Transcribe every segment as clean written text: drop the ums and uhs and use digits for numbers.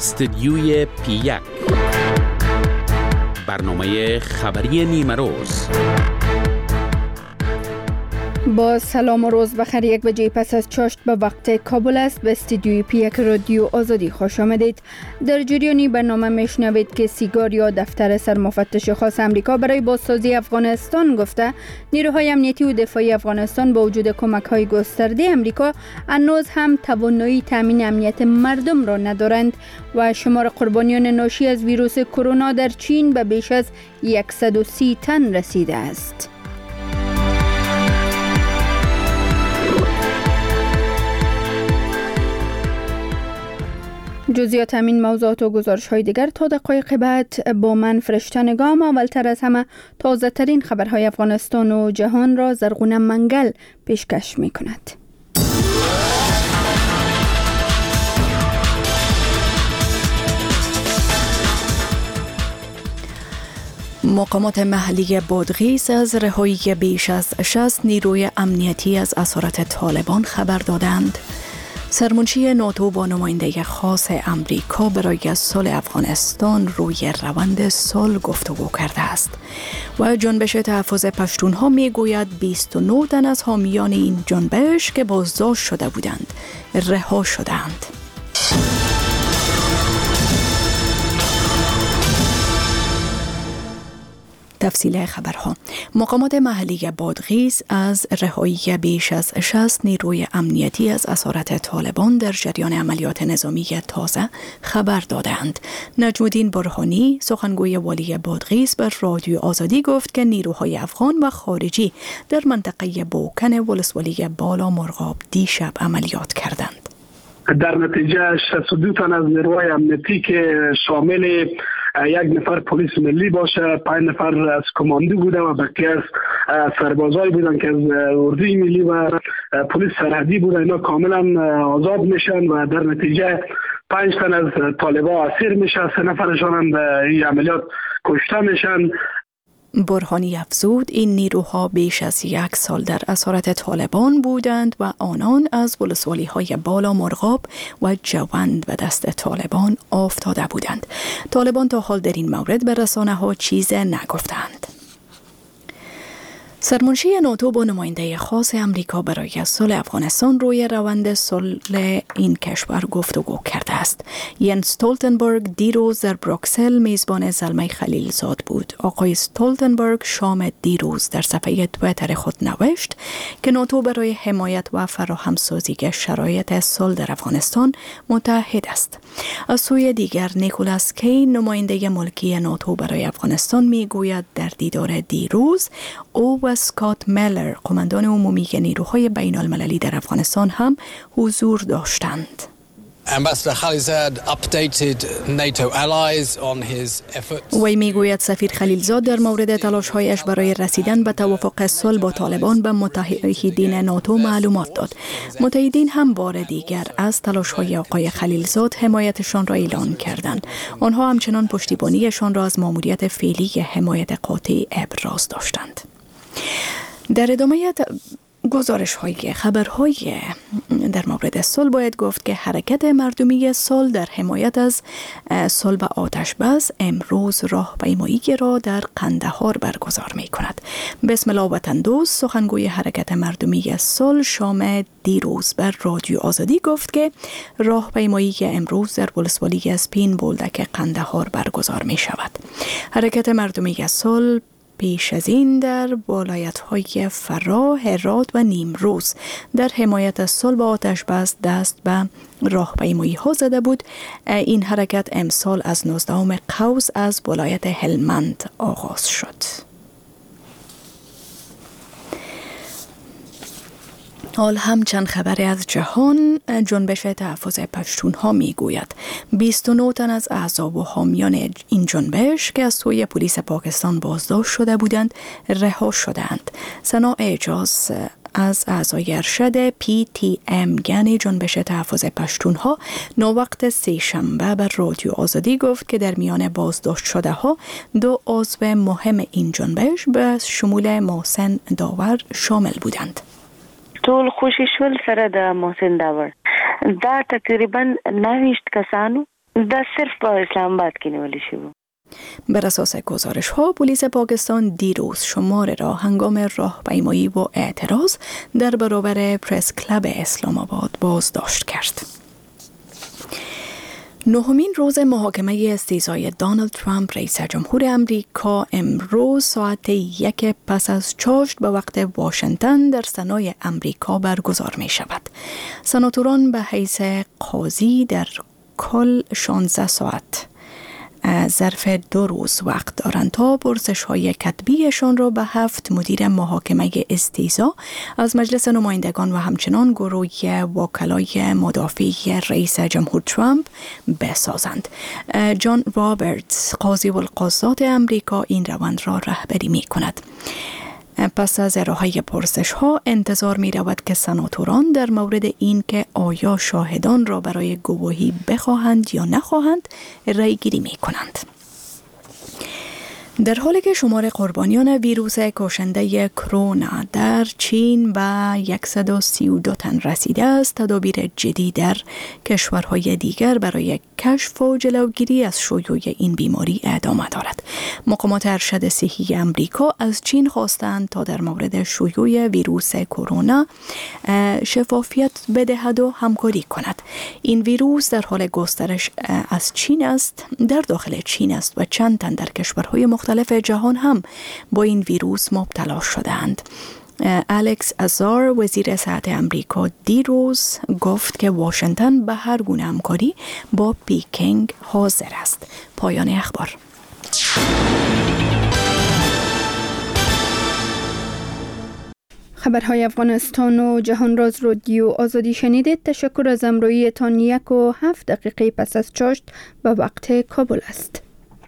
استدیوی پی1 برنامه خبری نیمه روز. با سلام و روز بخیر. 1 بجه پس از چاشت به وقت کابل است. به استودیوی پی1 رادیو آزادی خوش آمدید. در جریانی برنامه میشنوید که سیگار یا دفتر سرمفتش خاص امریکا برای بازسازی افغانستان گفته نیروهای امنیتی و دفاعی افغانستان با وجود کمک‌های گسترده امریکا هنوز هم توانایی تامین امنیت مردم را ندارند و شمار قربانیان ناشی از ویروس کرونا در چین به بیش از 130 تن رسیده است. جزئیات همین موضوعات و گزارش‌های دیگر تا دقایق بعد با من فرشته نگام. اولتر از همه تازه ترین خبرهای افغانستان و جهان را زرغونه منگل پیشکش می‌کند. مقامات محلی بادغیس از رهایی بیش از 60 نیروی امنیتی از اسارت طالبان خبر دادند. سرمنشی ناتو با نماینده خاص امریکا برای صلح افغانستان روی روند صلح گفتگو کرده است و جنبش تحفظ پشتونها میگوید 29 تن از حامیان این جنبش که بازداشت شده بودند رها شدند. تفصیل خبرها. مقامات محلی بادغیس از رهایی بیش از 60 نیروی امنیتی از اسارت طالبان در جریان عملیات نظامی تازه خبر دادند. نجم الدین برهانی سخنگوی والی بادغیس بر رادیو آزادی گفت که نیروهای افغان و خارجی در منطقه بوکن ولسوالی بالا مرغاب دیشب عملیات کردند. در نتیجه 62 تن از نیروهای امنیتی که شامل 1 نفر پلیس ملی باشه، 5 نفر از کماندو بوده و بقیه از سربازای بودن که از اردوی ملی و پلیس سرحدی بوده، اینا کاملا آزاد میشن و در نتیجه 5 تن از طالبا اسیر میشه، 3 نفرشان هم در این عملیات کشته میشن. برهانی افزود این نیروها بیش از 1 سال در اسارت طالبان بودند و آنان از ولسوالی‌های بالا مرغاب و جوند به دست طالبان افتاده بودند. طالبان تا حال در این مورد به رسانه‌ها چیز نگفتند. سرمنشی ناتو با نماینده خاص امریکا برای صلح افغانستان روی روند صلح این کشور گفتگو کرده است. ینس استولتنبرگ دیروز در بروکسل میزبان زلمه خلیلزاد بود. آقای استولتنبرگ شام دیروز در صفحه توییتر خود نوشت که ناتو برای حمایت و فراهمسازی شرایط صلح در افغانستان متحد است. از سوی دیگر نیکولاس کی نماینده ملکی ناتو برای افغانستان میگوید در دیدار دیروز او و اسکات میلر قماندان عمومی نیروهای بین المللی در افغانستان هم حضور داشتند. وی میگوید سفیر خلیلزاد در مورد تلاش‌هایش برای رسیدن به توافق صلح با طالبان به متحدین ناتو معلومات داد. متحدین هم بار دیگر از تلاش‌های آقای خلیلزاد حمایتشان را اعلان کردند. آنها همچنان پشتیبانیشان را از ماموریت فعلی حمایت قاطع ابراز داشتند. در ادامه خبرهای در مورد صلح باید گفت که حرکت مردمی صلح در حمایت از صلح و آتش بس امروز راهپیمایی را در قندهار برگزار می کند. بسم الله وطن دوست سخنگوی حرکت مردمی صلح شام دیروز بر رادیو آزادی گفت که راهپیمایی امروز در ولسوالی اسپین بولدک قندهار برگزار می شود. حرکت مردمی صلح پیش از این در ولایت‌های فراه، هرات و نیمروز در حمایت از صلح و آتش بس دست به راهپیمایی‌ها زده بود. این حرکت امسال از 19 قوس از ولایت هلمند آغاز شد. حال هم چند خبری از جهان. جنبش تحفظ پشتونها میگوید 29 تن از اعضا و حامیان این جنبش که از سوی پلیس پاکستان بازداشت شده بودند رها شدند. ثنا اعجاز از اعضای ارشد PTM یعنی جنبش تحفظ پشتونها نووقت سه‌شنبه بر رادیو آزادی گفت که در میان بازداشت شده ها 2 عضو مهم این جنبش به شمول محسن داور شامل بودند. ټول خوشی شول سره د محسن داور دا تقریبا 29 کسانو در صرف با اسلام آباد که نیولی شد. بر اساس گزارش ها پلیس پاکستان دیروز شماره را هنگام راهپیمایی و اعتراض در برابر پرس کلاب اسلام آباد بازداشت کرد. نهمین روز محاکمه استیضای دونالد ترامپ رئیس جمهور امریکا امروز ساعت 1 پس از چاشت به وقت واشنگتن در سنای امریکا برگزار می شود. سناتوران به حیث قاضی در کل 16 ساعت ظرف 2 روز وقت دارند تا پرسش های کتبیشان را به 7 مدیر محاکمه استیضا از مجلس نمایندگان و همچنان گروه وکلای مدافع رئیس جمهور ترامپ بسازند. جان رابرتس قاضی القضات امریکا این روند را رهبری می کند. پس از ارائه پرسش ها انتظار می رود که سناتوران در مورد این که آیا شاهدان را برای گواهی بخواهند یا نخواهند رأی گیری می کنند. در حالی که شمار قربانیان ویروس کشنده کرونا در چین به 132 تن رسیده است، تدابیر جدی در کشورهای دیگر برای کشف و جلوگیری از شیوع این بیماری ادامه دارد. مقامات ارشد صحی امریکا از چین خواستند تا در مورد شیوع ویروس کرونا شفافیت بدهد و همکاری کند. این ویروس در حال گسترش از چین است، در داخل چین است و چند تن در کشورهای مختلف جهان هم با این ویروس مبتلا شدند. الکس ازار وزیر صحت امریکا دیروز گفت که واشنگتن به هر گونه همکاری با پیکینگ حاضر است. پایان اخبار. خبرهای افغانستان و جهان راز رادیو آزادی شنیدید. تشکر از همراهیتان. 1 و 7 دقیقه پس از چاشت به وقت کابل است.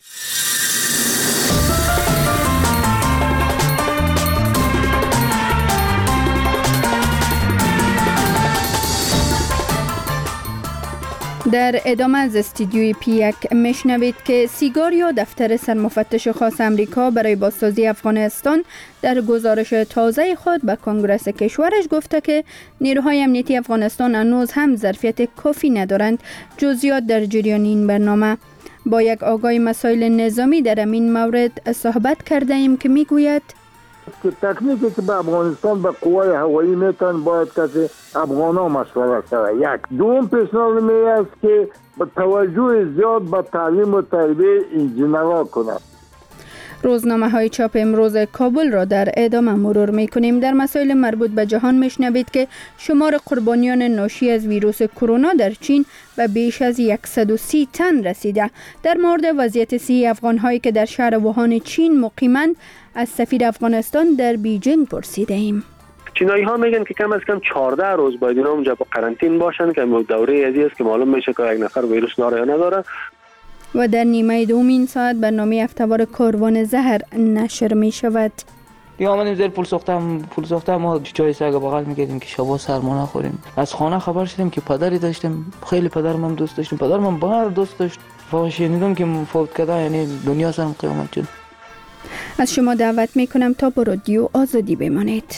در ادامه از استودیوی پی1 میشنوید که سیگار یا دفتر سرمفتش خاص امریکا برای بازسازی افغانستان در گزارش تازه خود به کنگره کشورش گفته که نیروهای امنیتی افغانستان هنوز هم ظرفیت کافی ندارند. جزئیات در جریان این برنامه. با یک آگاه مسائل نظامی در این مورد صحبت کرده ایم که میگوید که تکنیکی که به افغانستان به قوای هوایی میتن باید کسی افغانا مشورت شود. یک دوم پیشنهاد می است که با توجه زیاد به تعلیم و تربیه انجینرها کنند. روزنامه های چاپ امروز کابل را در ادامه مرور می کنیم. در مسائل مربوط به جهان می شنوید که شمار قربانیان ناشی از ویروس کرونا در چین به بیش از 130 تن رسیده. در مورد وضعیت صحی افغان هایی که در شهر ووهان چین مقیمند از سفیر افغانستان در بیجینگ پرسیده ایم. چینایی ها میگن که کم از کم 14 روز باید اینا اونجا با قرنطین باشن که دوره ازی است که معلوم میشه که یک نفر ویروس داره یا نداره. و در نیمه دوم این ساعت برنامه هفته‌وار کاروان زهر نشر می شود. یا آمدیم زیر پول ساخته ما چای سگ بغل می‌کردیم که شبا سرما نخوریم. از خانه خبر شدیم که پدری داشتیم، خیلی پدرم هم دوست داشتیم، پدرم هم بهر دوست داشت. شنیدم که فوت کرده، یعنی دنیا سرم قیامت شد. از شما دعوت میکنم تا با رادیو آزادی بمانید.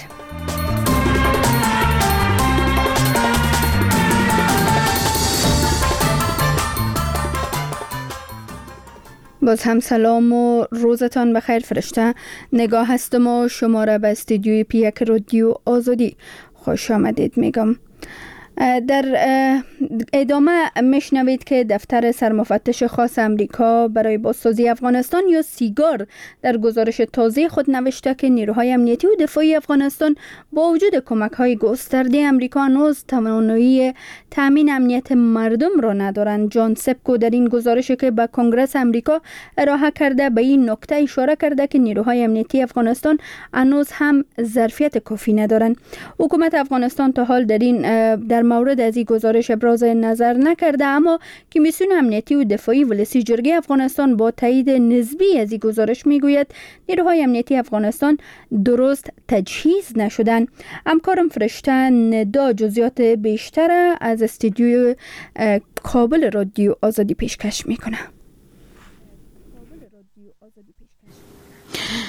باز هم سلام و روزتان بخیر فرشته. نگاه هستم و شما را به استودیوی پی1 رادیو آزادی خوش آمدید میگم. در ادامه میشنوید که دفتر سرمفتش خاص امریکا برای بازسازی افغانستان یا سیگار در گزارش تازه خود نوشته که نیروهای امنیتی و دفاعی افغانستان با وجود کمک‌های گسترده امریکا هنوز توانایی تامین امنیت مردم را ندارند. جان سپکو در این گزارش که به کنگره امریکا ارائه کرده به این نکته اشاره کرده که نیروهای امنیتی افغانستان هنوز هم ظرفیت کافی ندارند. حکومت افغانستان تا حال در مورد از این گزارش ابراز نظر نکرده، اما کمیسیون امنیتی و دفاعی ولسی جرگه افغانستان با تایید نسبی از این گزارش میگوید نیروهای امنیتی افغانستان درست تجهیز نشدند. همکارم فرشته ندا جزئیات بیشتر از استودیو کابل رادیو آزادی پیشکش میکنه.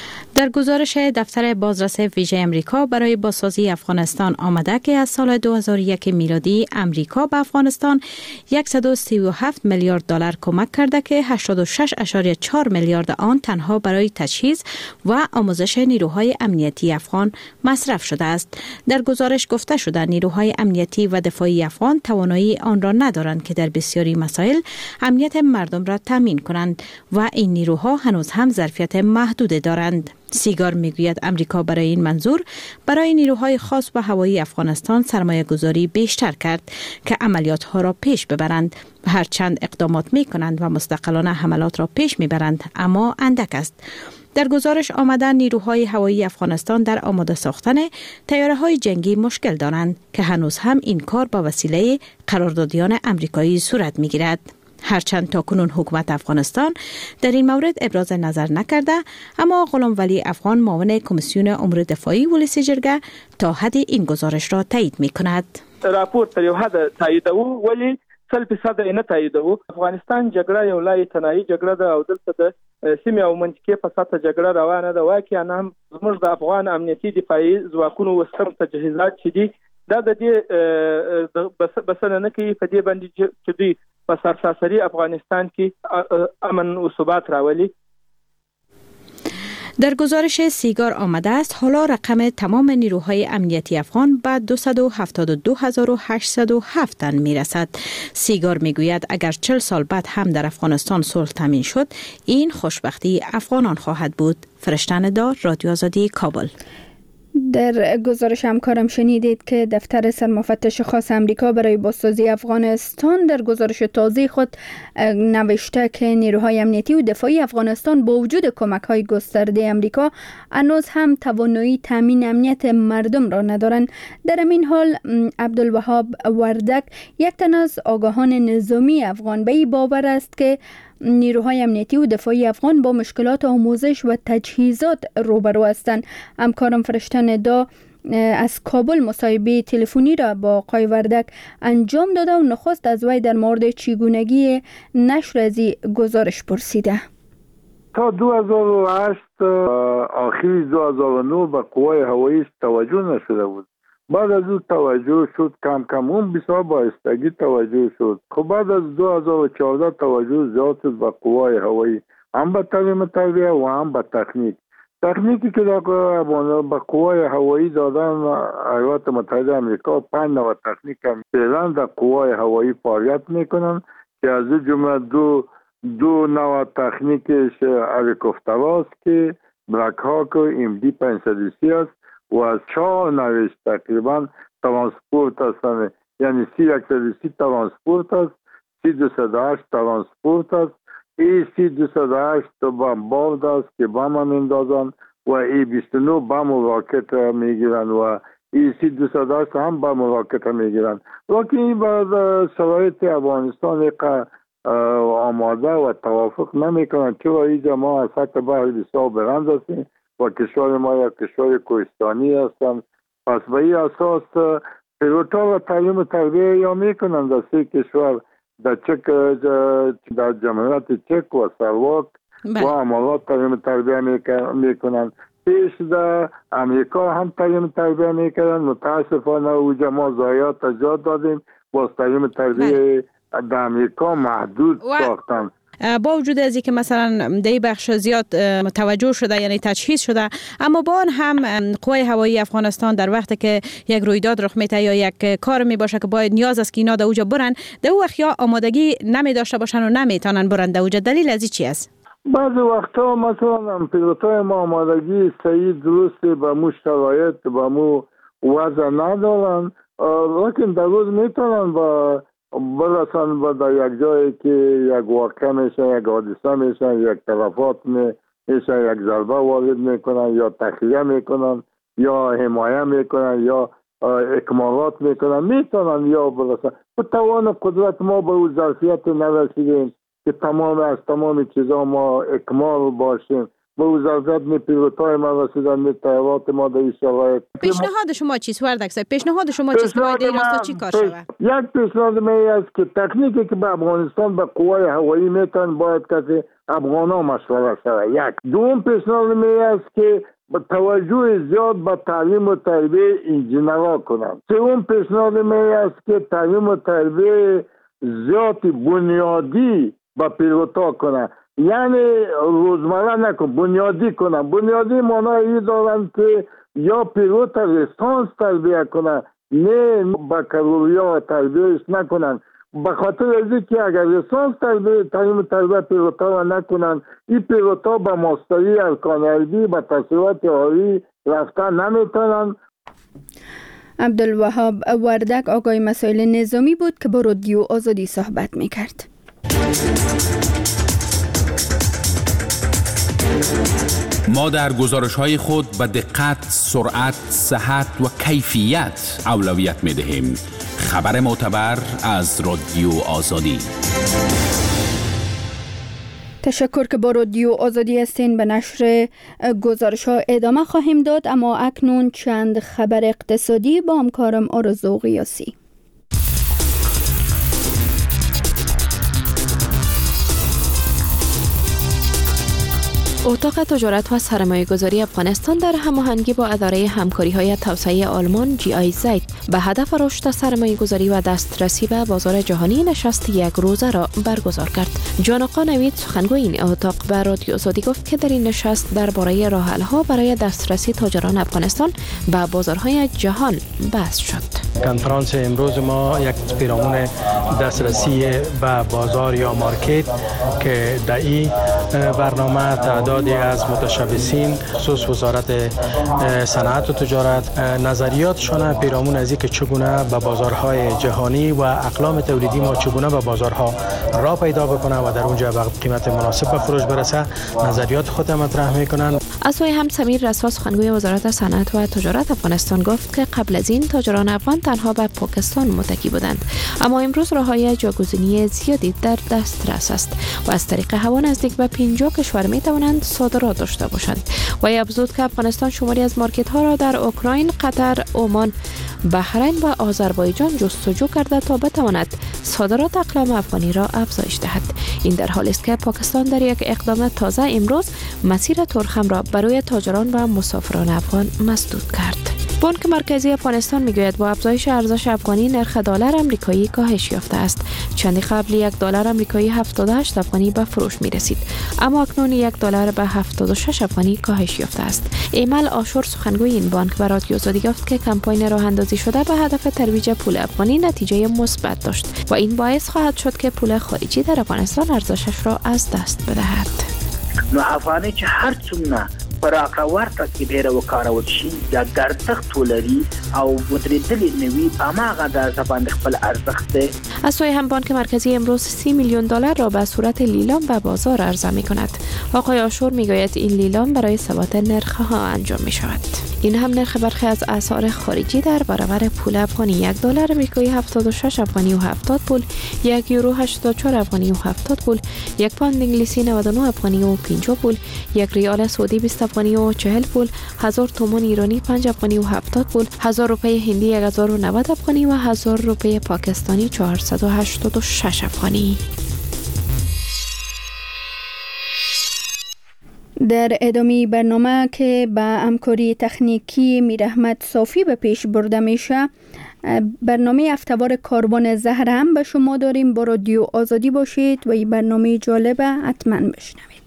در گزارش دفتر بازرس ویژه امریکا برای بازسازی افغانستان آمده که از سال 2001 میلادی امریکا به افغانستان 137 میلیارد دلار کمک کرده که 86.4 میلیارد آن تنها برای تجهیز و آموزش نیروهای امنیتی افغان مصرف شده است. در گزارش گفته شده نیروهای امنیتی و دفاعی افغان توانایی آن را ندارند که در بسیاری مسائل امنیت مردم را تامین کنند و این نیروها هنوز هم ظرفیت محدود دارند. سیگار میگوید امریکا برای این منظور برای نیروهای خاص و هوایی افغانستان سرمایه گذاری بیشتر کرد که عملیات ها را پیش ببرند. هرچند اقدامات می کنند و مستقلانه حملات را پیش می برند اما اندک است. در گزارش آمده نیروهای هوایی افغانستان در آماده ساختن طیاره های جنگی مشکل دارند که هنوز هم این کار با وسیله قراردادیان امریکایی صورت می گیرد. هرچند تاکنون حکومت افغانستان در این مورد ابراز نظر نکرده، اما غلام ولی افغان معاون کمیسیون امور دفاعی ولسی جرګه تا حد این گزارش را تایید می کند. راپور تر یو حد تاییدو ولی 100% نه تاییدو. افغانستان جګړه یو لای تنهایی جګړه ده او دلته د سیمې او منطقې په سطح جګړه روانه ده. واقعا هم زموږ د افغان امنیتي دفاعي ځواکونو وسم تجهیزات چې دي دا د دې بسنه نه کوي په دې باندې چې دوی په سراسري افغانستان کې امن و ثبات راولي. در گزارش سیگار آمده است حالا رقم تمام نیروهای امنیتی افغان به 272,807 تن می رسد. سیگار می گوید اگر 40 سال بعد هم در افغانستان صلح تامین شد این خوشبختی افغانان خواهد بود. فرشتن دار، رادیو آزادی، کابل. در گزارش همکارم شنیدید که دفتر سرمفتش خاص امریکا برای بازسازی افغانستان در گزارش تازه خود نوشته که نیروهای امنیتی و دفاعی افغانستان با وجود کمک‌های گسترده امریکا هنوز هم توانایی تامین امنیت مردم را ندارند. در این حال عبدالوهاب وردک، یک تن از آگاهان نظامی افغان، به این باور است که نیروهای امنیتی و دفاعی افغان با مشکلات آموزش و تجهیزات روبرو هستند. همکارم فرشتن دا از کابل مصاحبه تلفنی را با آقای وردک انجام داده و نخست از وی در مورد چگونگی نشر از این گزارش پرسیده. تا 2008 آخر 2009 به قوای هوایی توجه نشده بود. بعد از اون توجه شد، کم کم اون بسیار بایستگی توجه شد. خب بعد از 2014 توجه زیاد شد به قوای هوایی، هم به تعلیم تربیه و هم به تکنیکی که در به قوای هوایی دادن ایالات متحده امریکا 5 نوع تکنیک فعلا در قوای هوایی فعالیت میکنن که از جمله دو نوع تکنیکش هلیکوپتراست که بلک هاک و MD 530 است و از 4 نوعش تقریبا ترانسپورت هستند، یعنی C-130 ترانسپورت است، C-208 ترانسپورت است، C-208 بمبارد است که بم هم میندازند و E-29 بم و راکت میگیرند و C-208 هم بم و راکت میگیرند. وقتی این با شرایط افغانستان آماده و توافق نمیکنند، چرا اینجا ما از سطح بحر بسیار بلند هستیم و کشور ما یک کشور کوهستانی هستند. پس به این اساس پیلوتا و تعلیم و تربیه یا میکنند در 3 کشور، در چک، در جمهوریت چک و سلواک و عمالات تعلیم و تربیه میکنند. پیش در امریکا هم تعلیم و تربیه میکنند. متاسفانه اوجا ما ضایعات ایجاد دادیم، باز تعلیم و تربیه در امریکا محدود ساختند. با وجود از اینکه مثلا در بخش زیاد توجه شده یعنی تجهیز شده، اما با آن هم قوای هوایی افغانستان در وقتی که یک رویداد رخ میده یا یک کار می باشه که باید نیاز است که اینا در اوجا برن، در او وقت یا آمادگی نمی داشته باشن و نمیتونن برن در اوجا. دلیل از چی است؟ بعضی وقتا مثلا پیلوتای ما آمادگی صحیح درستی به مو شرایط به مو وضع ندارن، لیکن در روز میتونن با برسن به در یک جایی که یک واقع میشه، یک حادثه میشه، یک تلفات میشه، یک ضربه وارد میکنن یا تخلیه میکنن یا حمایه میکنن یا اکمالات میکنن، میتونن یا برسن. و توان قدرت ما به اون ظرفیت نرسیدیم که تمام چیزا ما اکمال باشیم. به اون ظرفیت می پیلوتای ما رسیدن، می طیارات ما در این شرایط. پیشنهاد شما چیست وردک صاحب؟ پیشنهاد شما چیست که باید این راستا چی کار شود؟ یک پیشنهاد می است که تکنیکی که به افغانستان به قوای هوایی میتن باید کسی افغانا مشوره شود. یک دوم پیشنهاد می است که با توجه زیاد به تعلیم و تربیه انجینرها کنند. سوم پیشنهاد می است که تعلیم و تربیه زیاد بنیادی به پیلوتا کنند، یعنی روزمره نکن، بنیادی کنند. بنیادی معنی ای دارند که یا پیلوت لیسانس تربیه کنند، نه بکالوریا تربیهش نکنند. به خاطر از که اگر لیسانس تعلیم تربیه پیلوتا نکنند، این پیلوتا به ماستری ارکان علمی به تحصیلات عالی رفتن نمیتونند. عبدالوهاب وردک آقای مسائل نظامی بود که با رادیو آزادی صحبت میکرد. ما در گزارش‌های خود به دقت، سرعت، صحت و کیفیت اولویت می‌دهیم. خبر معتبر از رادیو آزادی. تشکر که با رادیو آزادی هستین. به نشر گزارش‌ها ادامه خواهیم داد، اما اکنون چند خبر اقتصادی با همکارم آرزو قیاسی. اتاق تجارت و سرمایه‌گذاری افغانستان در هماهنگی با اداره همکاری‌های توسعه آلمان GIZ به هدف رشد سرمایه‌گذاری و دسترسی به بازار جهانی نشست یک روزه را برگزار کرد. جان آقا نوید سخنگوی این اتاق به رادیو آزادی گفت که در این نشست درباره راه‌حل‌ها برای دسترسی تاجران افغانستان به بازارهای جهان بحث شد. کنفرانس امروز ما یک پیرامون دسترسی به بازار یا مارکت که در این برنامه تعدادی از متشبثین خصوص وزارت صنعت و تجارت نظریاتشان پیرامون از اینکه چگونه به بازارهای جهانی و اقلام تولیدی ما چگونه به بازارها راه پیدا بکنه و در اونجا به قیمت مناسب به فروش برسه نظریات خود مطرح میکنن. از سوی هم سمیر رسوا سخنگوی وزارت صنعت و تجارت افغانستان گفت که قبل از این تاجران افغان تنها به پاکستان متکی بودند، اما امروز راه‌های جاگزینی زیادی در دسترس است و از طریق هوا نزدیک به 50 کشور می توانند صادرات داشته باشند. و افزود که افغانستان شماری از مارکت ها را در اوکراین، قطر، عمان، بحرین و آذربایجان جستجو کرده تا بتواند صادرات اقلام افغانی را افزایش دهد. این در حالی است که پاکستان در یک اقدام تازه امروز مسیر ترخم را برای تاجران و مسافران افغان مسدود کرد. بانک مرکزی افغانستان میگوید با افزایش ارزش افغانی نرخ دلار آمریکایی کاهش یافته است. چندی قبل یک دلار آمریکایی 78 افغانی به فروش می رسید، اما اکنون یک دلار به 76 افغانی کاهش یافته است. ایمل آشور سخنگوی این بانک به رادیو آزادی گفت که کمپاین راه اندازی شده به هدف ترویج پول افغانی نتیجه مثبت داشت و این باعث خواهد شد که پول خارجی در افغانستان ارزشش را از دست بدهد. نو افغانی چې هر څومره پراخه ورته کې ډېره وکارول شي یا ګرځښت ولري او ودرېدلې نه وي په هماغه اندازه باندې خپل ارزښت دی. از سوی هم بانک مرکزی امروز 30 میلیون دلار را به صورت لیلام به بازار عرضه می کند. آقای آشور می گوید این لیلام برای ثبات نرخ‌ها انجام می شود. این هم نرخ برخی از اسعار خارجی در برابر پول افغانی: یک دلار آمریکایی 76 افغانی و 70 پول، یک یورو 84 افغانی و 70 پول، یک پوند انگلیسی 99 افغانی و 50 پول، یک ریال سعودی 20 افغانی و 40 پول، 1000 تومان ایرانی 5 افغانی و 70 پول، 1000 روپیه هندی 1090 افغانی و 1000 روپیه پاکستانی 486 افغانی. در ادامه برنامه که با همکاری تکنیکی میرحمت صافی به پیش برده میشه، برنامه هفته‌وار کاروان زهر هم به شما داریم. با رادیو آزادی باشید و این برنامه جالبه حتما بشنوید.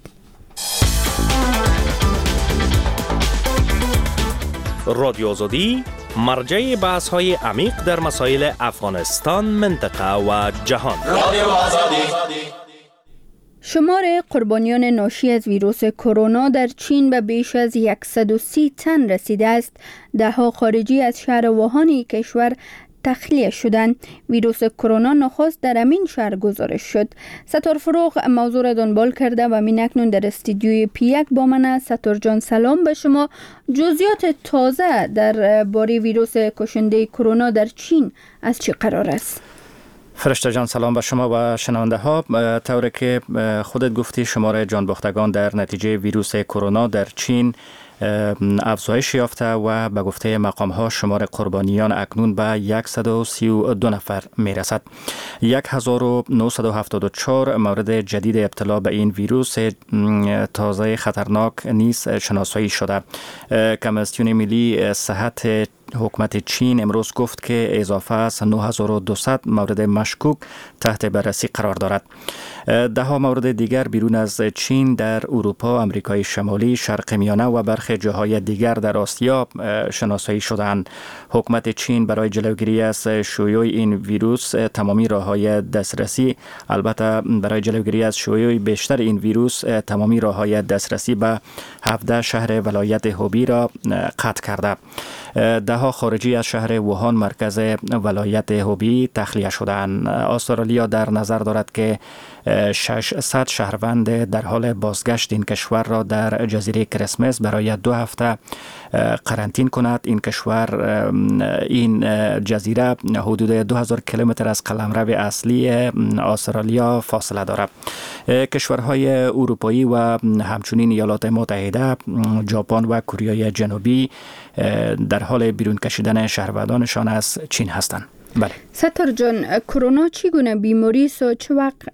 رادیو آزادی مرجع بحث‌های عمیق در مسائل افغانستان، منطقه و جهان. رادیو آزادی. شمار قربانیان ناشی از ویروس کرونا در چین به بیش از 130 تن رسیده است. ده‌ها خارجی از شهر ووهان کشور تخلیه شدند. ویروس کرونا نخست در امین شهر گزارش شد. ستار فروغ موضوع را دنبال کرده و من اکنون در استودیوی پی1 با من است. ستار جان سلام به شما. جزئیات تازه در باره ویروس کشنده کرونا در چین از چه قرار است؟ فرشته جان سلام به شما و شنونده ها. طوری که خودت گفتی شمار جانباختگان در نتیجه ویروس کرونا در چین افزایش یافته و به گفته مقام ها شمار قربانیان اکنون به 132 نفر می رسد. 1974 مورد جدید ابتلا به این ویروس تازه خطرناک نیز شناسایی شده. کمیسیون ملی صحت حکومت چین امروز گفت که اضافه از 9200 مورد مشکوک تحت بررسی قرار دارد. ده ها مورد دیگر بیرون از چین در اروپا، آمریکای شمالی، شرق میانه و برخی جاهای دیگر در آسیا شناسایی شدند. حکومت چین برای جلوگیری از شیوع این ویروس تمامی راههای دسترسی، البته برای جلوگیری از شیوع بیشتر این ویروس تمامی راههای دسترسی به 17 شهر ولایت هوبی را قطع کرده. ده ها خارجی از شهر ووهان مرکز ولایت هوبی تخلیه شدند. استرالیا در نظر دارد که 600 شهروند در حال بازگشت این کشور را در جزیره کریسمس برای 2 هفته قرنطین کند. این کشور، این جزیره حدود 2000 کیلومتر از قلمرو اصلی استرالیا فاصله دارد. کشورهای اروپایی و همچنین ایالات متحده، ژاپن و کره جنوبی در حال بیرون کشیدن شهروندانشان از چین هستند. بله. ستار جان، کرونا چگونه بیماری است و چه وقت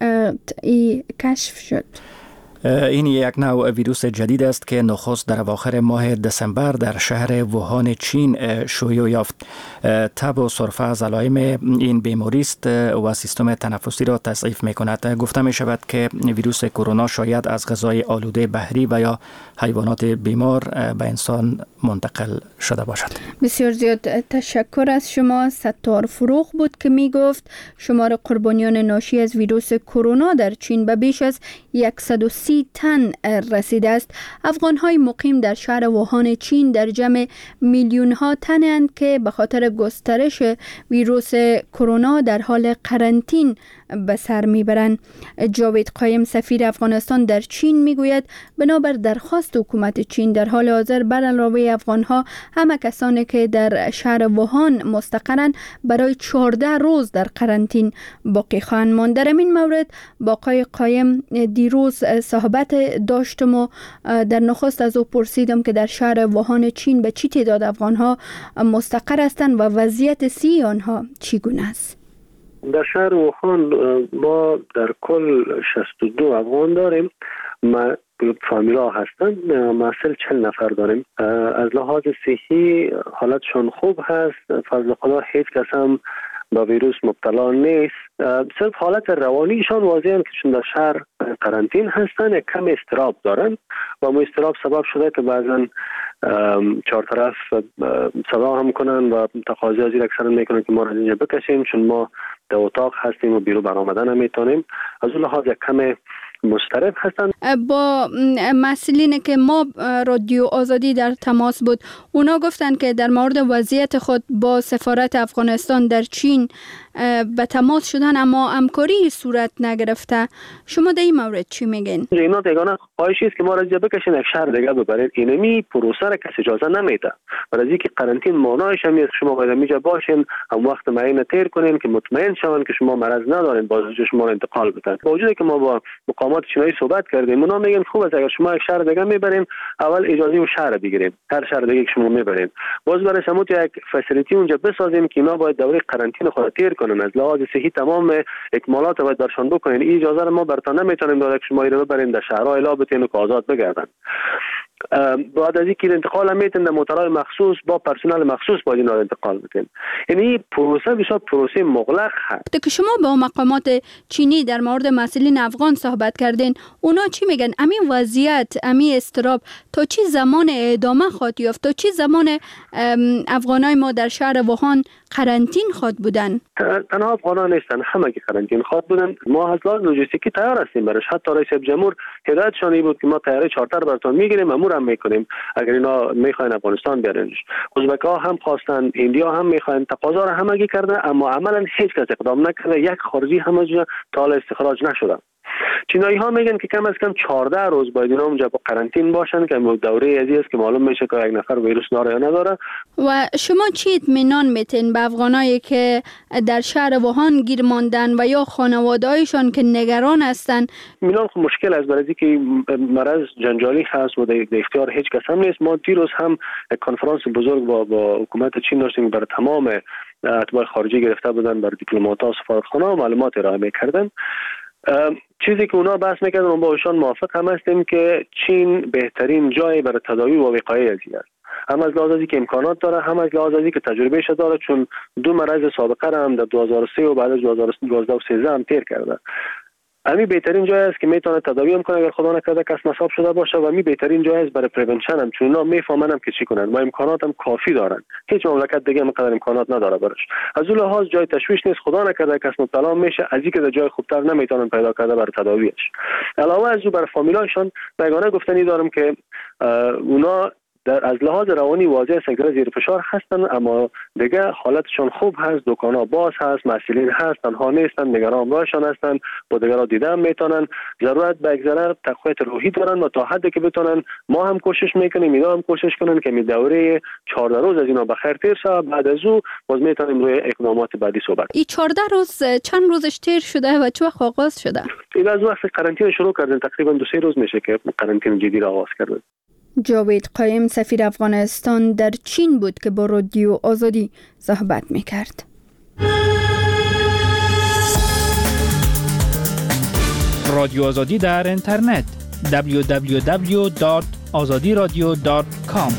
کشف شد؟ این یک نوع ویروس جدید است که نخست در اواخر ماه دسامبر در شهر ووهان چین شیوع یافت. تب و سرفه از علائم این بیماری است و سیستم تنفسی را تضعیف می کند. گفته می شود که ویروس کرونا شاید از غذای آلوده بحری و یا حیوانات بیمار به انسان منتقل شده باشد. بسیار زیاد تشکر از شما. ستار فروغ بود که می گفت شمار قربانیان ناشی از ویروس کرونا در چین به بیش از 130 تن رسیده است. افغان‌های مقیم در شهر ووهان چین در جمع میلیون‌ها تنند که به خاطر گسترش ویروس کرونا در حال قرنطین به سر میبرند. جاوید قایم سفیر افغانستان در چین میگوید بنابر درخواست حکومت چین در حال حاضر بر علاوه افغان‌ها همه کسانی که در شهر ووهان مستقرند برای 14 روز در قرنطین باقی خواهند ماند. در این مورد با آقای قایم دیروز صحبت داشتم و در نخست از او پرسیدم که در شهر ووهان چین به چی تعداد افغان‌ها مستقر هستند و وضعیت صحی آنها چگونه است؟ در شهر ووهان ما در کل 62 افغان داریم. فامیلا هستند. معسل 40 نفر داریم. از لحاظ صحی حالتشان خوب هست. فضل خدا هیچ کس هم با ویروس مبتلا نیست. صرف حالت روانیشان واضحه که چون در شهر قرنطین هستن یک کم اضطراب دارن و اون اضطراب سبب شده که بعضا چهار طرف صدا هم کنن و تقاضا از این اکثر میکنن که ما را از اینجا بکشیم چون ما در اتاق هستیم و بیرون برآمدن نمیتونیم. از اون لحاظ یک کم مضطرب هستن. با مسئولینی که ما رادیو آزادی در تماس بود اونا گفتن که در مورد وضعیت خود با سفارت افغانستان در چین به تماس شدن اما همکاری صورت نگرفته. شما در این مورد چی میگین؟ اینا دیگانه خواهشی است که ما را اینجا بکشین یک شهر دیگه ببرید. اینمی پروسه را کسی اجازه نمیده. برای اینکه قرنطین مانایش هم است شما باید اینجا باشین هم وقت معین تیر کنین که مطمئن شون که شما مرض ندارین باز شما را انتقال بدن. با وجودی که ما با مقامات چینی صحبت کردیم اونا میگن خوب است اگر شما یک شهر دیگه میبرین اول اجازه اون شهر بگیریم. هر شهر دیگه که شما میبرین باز برای شما یک فسیلیتی اونجا بسازیم که اینا باید دوره قرنطین خود تیر کنن. از لحاظ صحی تمام اکمالات باید برشان بکنین. این اجازه رو ما برتون نمیتونیم داد که شما رو ببرین در شهرهای لا بتین و آزاد بگردن. بعد از اینکه انتقال هم میتن در موترهای مخصوص با پرسنل مخصوص باید اینا رو انتقال بتین. یعنی پروسه بسیار پروسه مغلق هست. که شما با مقامات چینی در مورد مسئولین افغان صحبت کردین اونا چی میگن؟ همین وضعیت همین اضطراب تا چه زمان ادامه خواهد یافت؟ تا چه زمان افغانای ما در شهر ووهان قرنطین خواهد بودن؟ تنها افغانان نیستن، همه که قرنطین خواهد بودن. ما از لحاظ لوجستیکی تیار هستیم برش. حتی رئیس جمهور هدایتشان این بود که ما طیاره چارتر براتون میگیریم امور هم میکنیم اگر اینا میخواین افغانستان بیارنش. ازبک‌ها هم خواستن، هندی‌ها هم میخواین، تقاضا را همگی کرده اما عملا هیچ کس اقدام نکرده. یک خارجی هم از تا حالا استخراج نشده. چینایی ها میگن که کم از کم 14 روز باید اینا اونجا با قرنطین باشن که دوره ازی است که معلوم میشه که یک نفر ویروس داره یا نداره. و شما چی اطمینان میتین به افغانایی که در شهر ووهان گیر ماندن و یا خانواده‌هایشان که نگران هستند؟ میلان خب مشکل است، برای که مرض جنجالی هست و در اختیار هیچ کس هم نیست. ما دیروز هم کنفرانس بزرگ با حکومت چین داشتیم، برای تمام اتباع خارجی گرفته بودن، برای دیپلمات‌ها و سفارتخانه‌ها معلومات ارائه می‌کردن. چیزی که اونا بحث می‌کردن و با ایشان موافق هم هستیم که چین بهترین جای برای تداوی و وقایع از این است، هم از لحاظ که امکانات داره، هم از لحاظ که تجربهش داره، چون 2 مرض سابقه را هم در 2003 و بعد از 2012 و 2013 هم تیر کرده. همین بهترین جای است که میتونه تداوی هم کنه اگر خدا نکرده کس مصاب شده باشه، و همین بهترین جای است برای پریونشن هم، چون اونا میفهمن هم که چی کنن و امکانات هم کافی دارن. هیچ مملکت دیگه اینقدر امکانات نداره برش. از اون لحاظ جای تشویش نیست، خدا نکرده کس مبتلا میشه از اینکه در جای خوبتر نمیتونن پیدا کرده برای تداویش. علاوه از اون برای فامیلاشون بیگانه گفتنی دارم که اونا از لحاظ روانی واضح است زیر فشار هستن، اما دیگه حالتشون خوب هست، دکانا باز هست، مسئولین هست، تنها نیستن، نگران امرایشان هستن، با دیگران دیدن میتونن، ضرورت به یک تقویت روحی دارن و تا حدی که بتونن ما هم کوشش میکنیم، اینا هم کوشش کنن که می دوره 14 روز از اینا بخیر تیر شه، بعد از او باز میتونیم روی اقدامات بعدی صحبت. این 14 روز چند روزش تیر شده و چه وقت آغاز شده؟ این از وقت قرنطینه شروع کردن، تقریبا 2-3 روز میشه که قرنطینه جدی را آغاز کردن. جاوید قایم سفیر افغانستان در چین بود که با رادیو آزادی صحبت میکرد. رادیو آزادی در اینترنت www.azadiradio.com.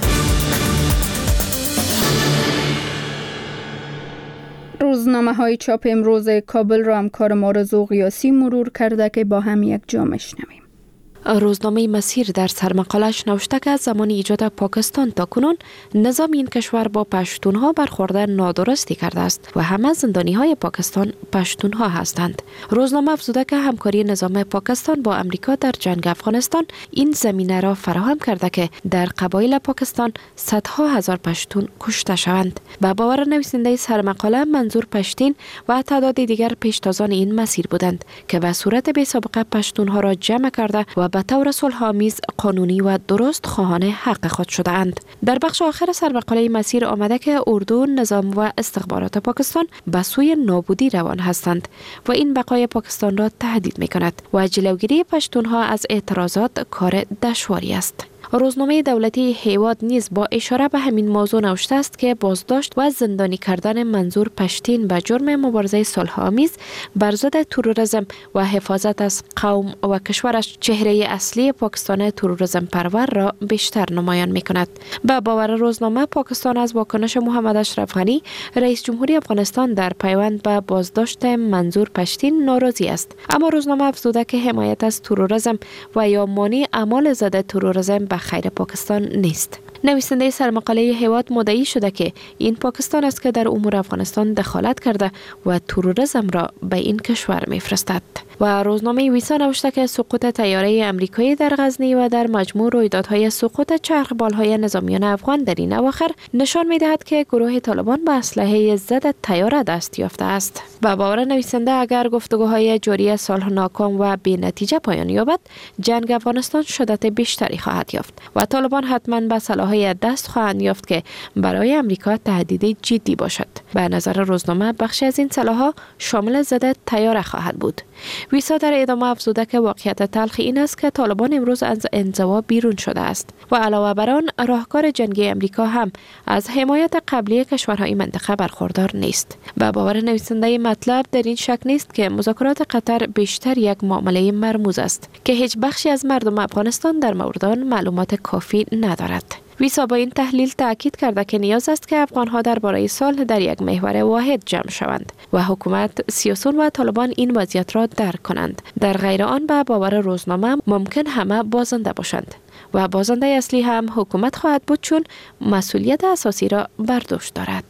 روزنامه های چاپ امروز کابل را همکار ما رضا قیاسی مرور کرده که با هم یک جا میشنویم. روزنامه مسیر در سرمقالش نوشته که از زمان ایجاد پاکستان تا کنون نظام این کشور با پشتونها برخورد نادرستی کرده است و همه زندانی های پاکستان پشتونها هستند. روزنامه افزوده که همکاری نظام پاکستان با امریکا در جنگ افغانستان این زمینه را فراهم کرده که در قبایل پاکستان صدها هزار پشتون کشته شوند. به باور نویسنده سرمقاله منظور پشتین و تعداد دیگر پیشتازان این مسیر بودند که به صورت بی سابقه پشتونها را جمع کرده و به طور صلح‌آمیز، قانونی و درست خواهان حق خود شده اند. در بخش آخر سرمقاله مسیر آمده که اردو، نظام و استخبارات پاکستان به سوی نابودی روان هستند و این بقای پاکستان را تهدید می کند و جلوگیری پشتونها از اعتراضات کار دشواری است. روزنامه دولتی هیواد نیز با اشاره به همین موضوع نوشته است که بازداشت و زندانی کردن منظور پشتین به جرم مبارزه صلح‌آمیز بر ضد تروریسم و حفاظت از قوم و کشورش چهره اصلی پاکستان تروریسم پرور را بیشتر نمایان می‌کند. به باور روزنامه پاکستان از واکنش محمد اشرف غنی رئیس جمهوری افغانستان در پیوند به بازداشت منظور پشتین ناراضی است، اما روزنامه افزوده که حمایت از تروریسم و یا مانع اعمال ضد تروریسم به خیر پاکستان نیست. نویسنده سرمقاله هیواد مدعی شده که این پاکستان است که در امور افغانستان دخالت کرده و تروریسم را به این کشور می‌فرستد. و روزنامه ویسا نوشته که سقوط طیاره امریکایی در غزنی و در مجموع رویدادهای سقوط چرخبال‌های نظامیان افغان در این اواخر نشان می‌دهد که گروه طالبان به اسلحه ضد طیاره دست یافته است. با باور نویسنده اگر گفتگوهای جاری صلح ناکام و بی‌نتیجه پایان یابد، جنگ افغانستان شدت بیشتری خواهد یافت و طالبان حتماً به سلاح‌های دست خواهند یافت که برای امریکا تهدید جدی باشد. به نظر روزنامه بخشی از این سلاح‌ها شامل ضد طیاره خواهد بود. ویسا در ادامه افزوده که واقعیت تلخ این است که طالبان امروز از انزوا بیرون شده است و علاوه بر آن راهکار جنگی امریکا هم از حمایت قبلی کشورهای منطقه برخوردار نیست. به باور نویسنده مطلب در این شک نیست که مذاکرات قطر بیشتر یک معامله مرموز است که هیچ بخشی از مردم افغانستان در مورد آن معلومات کافی ندارد. ویسا با این تحلیل تأکید کرده که نیاز است که افغانها درباره صلح در یک محور واحد جمع شوند و حکومت، سیاسیون و طالبان این وضعیت را درک کنند. در غیر آن به باور روزنامه ممکن همه بازنده باشند و بازنده اصلی هم حکومت خواهد بود چون مسئولیت اساسی را بر دوش دارد.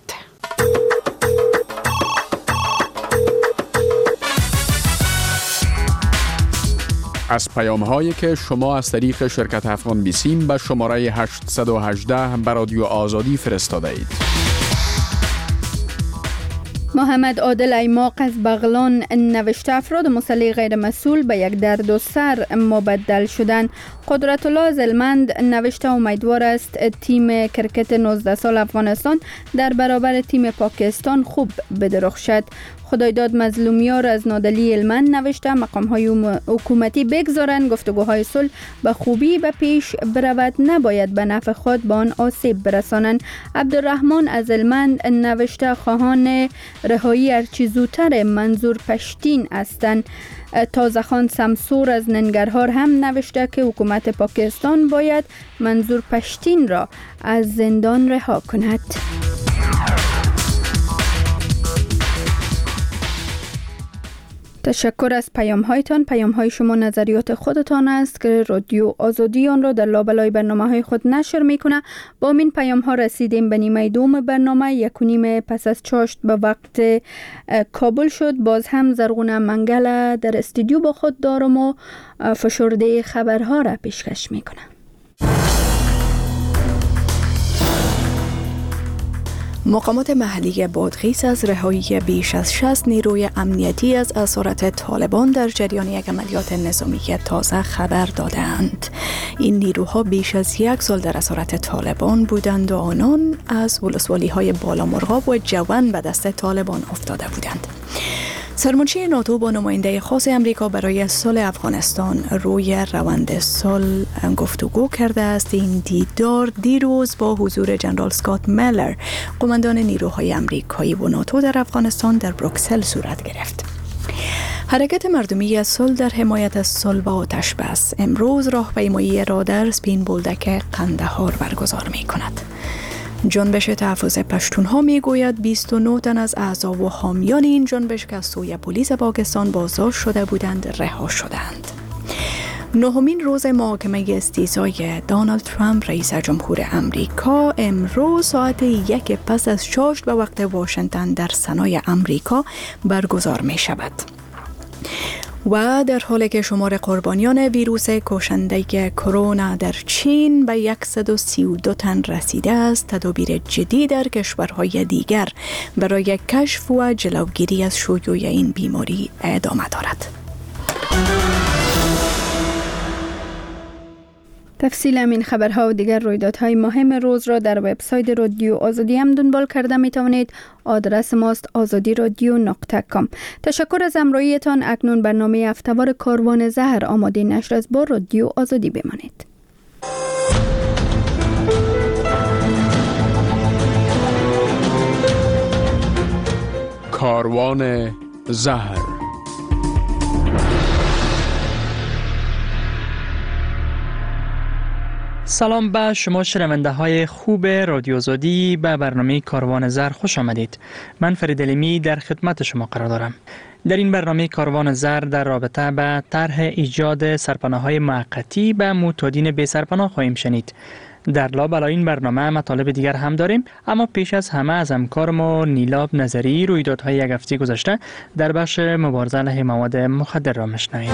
از پیام‌هایی که شما از طریق شرکت افغان بیسیم به شماره 818 به رادیو آزادی فرستاده اید. محمد عادل ایماق از بغلان نوشته افراد مسلح غیر مسئول به یک درد و سر مبدل شدند. قدرت الله از هلمند نوشته امیدوار است تیم کرکت 19 سال افغانستان در برابر تیم پاکستان خوب بدرخشد. خدایداد مظلومیار از نادلی هلمند نوشته مقام‌های حکومتی بگذارند گفتگوهای صلح به خوبی به پیش برود، نباید به نفع خود به آن آسیب برسانند. عبدالرحمن از هلمند نوشته خواهان رهایی هرچی زودتر منظور پشتین هستند. تازخان سمسور از ننگرهار هم نوشته که حکومت پاکستان باید منظور پشتین را از زندان رها کند. تشکر از پیام‌هایتان. پیام‌های شما نظریات خودتان است که رادیو آزادی آن را در لابلای برنامه‌های خود نشر می‌کند. با این پیام‌ها رسیدیم به نیمه دوم برنامه. 1:30 پس از چاشت به وقت کابل شد. باز هم زرغونه منگل در استودیو با خود دارم و فشرده خبرها را پیشکش می‌کنم. مقامات محلی بادغیس از رهایی بیش از 60 نیروی امنیتی از اسارت طالبان در جریان یک عملیات نظامی تازه خبر دادند. این نیروها بیش از 1 سال در اسارت طالبان بودند و آنان از ولسوالی‌های بالامرغاب و جوان به دست طالبان افتاده بودند. سرمنشی ناتو با نماینده خاص امریکا برای صلح افغانستان روی روند صلح گفتگو کرده است. این دیدار دیروز با حضور جنرال اسکات میلر، قماندان نیروهای امریکایی و ناتو در افغانستان در بروکسل صورت گرفت. حرکت مردمی صلح در حمایت از صلح و آتش بس امروز راهپیمایی را در سپین بولدک قندهار برگزار می کند. جنبش تحفظ پشتونها می گوید 29 تن از اعضا و حامیان این جنبش که از سوی پلیس پاکستان بازداشت شده بودند رها شدند. نهمین روز محاکمه استیضای دونالد ترامپ رئیس جمهور امریکا امروز ساعت 1 پس از چاشت به وقت واشنگتن در سنای امریکا برگزار می شود. و در حالی که شمار قربانیان ویروس کشنده کرونا در چین به 132 تن رسیده است، تدابیر جدی در کشورهای دیگر برای کشف و جلوگیری از شیوع این بیماری ادامه دارد. تفصیل این خبرها و دیگر رویدادهای مهم روز را در وبسایت رادیو آزادی هم دنبال کرده می توانید. آدرس ماست azadiradyo.com. تشکر از همراهیتان. اکنون برنامه هفته‌وار کاروان زهر آماده نشر است. با رادیو آزادی بمانید. کاروان زهر. سلام به شما شنونده های خوب رادیو آزادی. به برنامه کاروان زهر خوش آمدید. من فرید علیمی در خدمت شما قرار دارم. در این برنامه کاروان زهر در رابطه به طرح ایجاد سرپناه‌های موقتی به معتادین بی سرپناه خواهیم شنید. در لابلای این برنامه مطالب دیگر هم داریم، اما پیش از همه از همکارم و نیلاب نظری رویدادهای یک هفته گذشته در بخش مبارزه علیه مواد مخدر را میشنویم.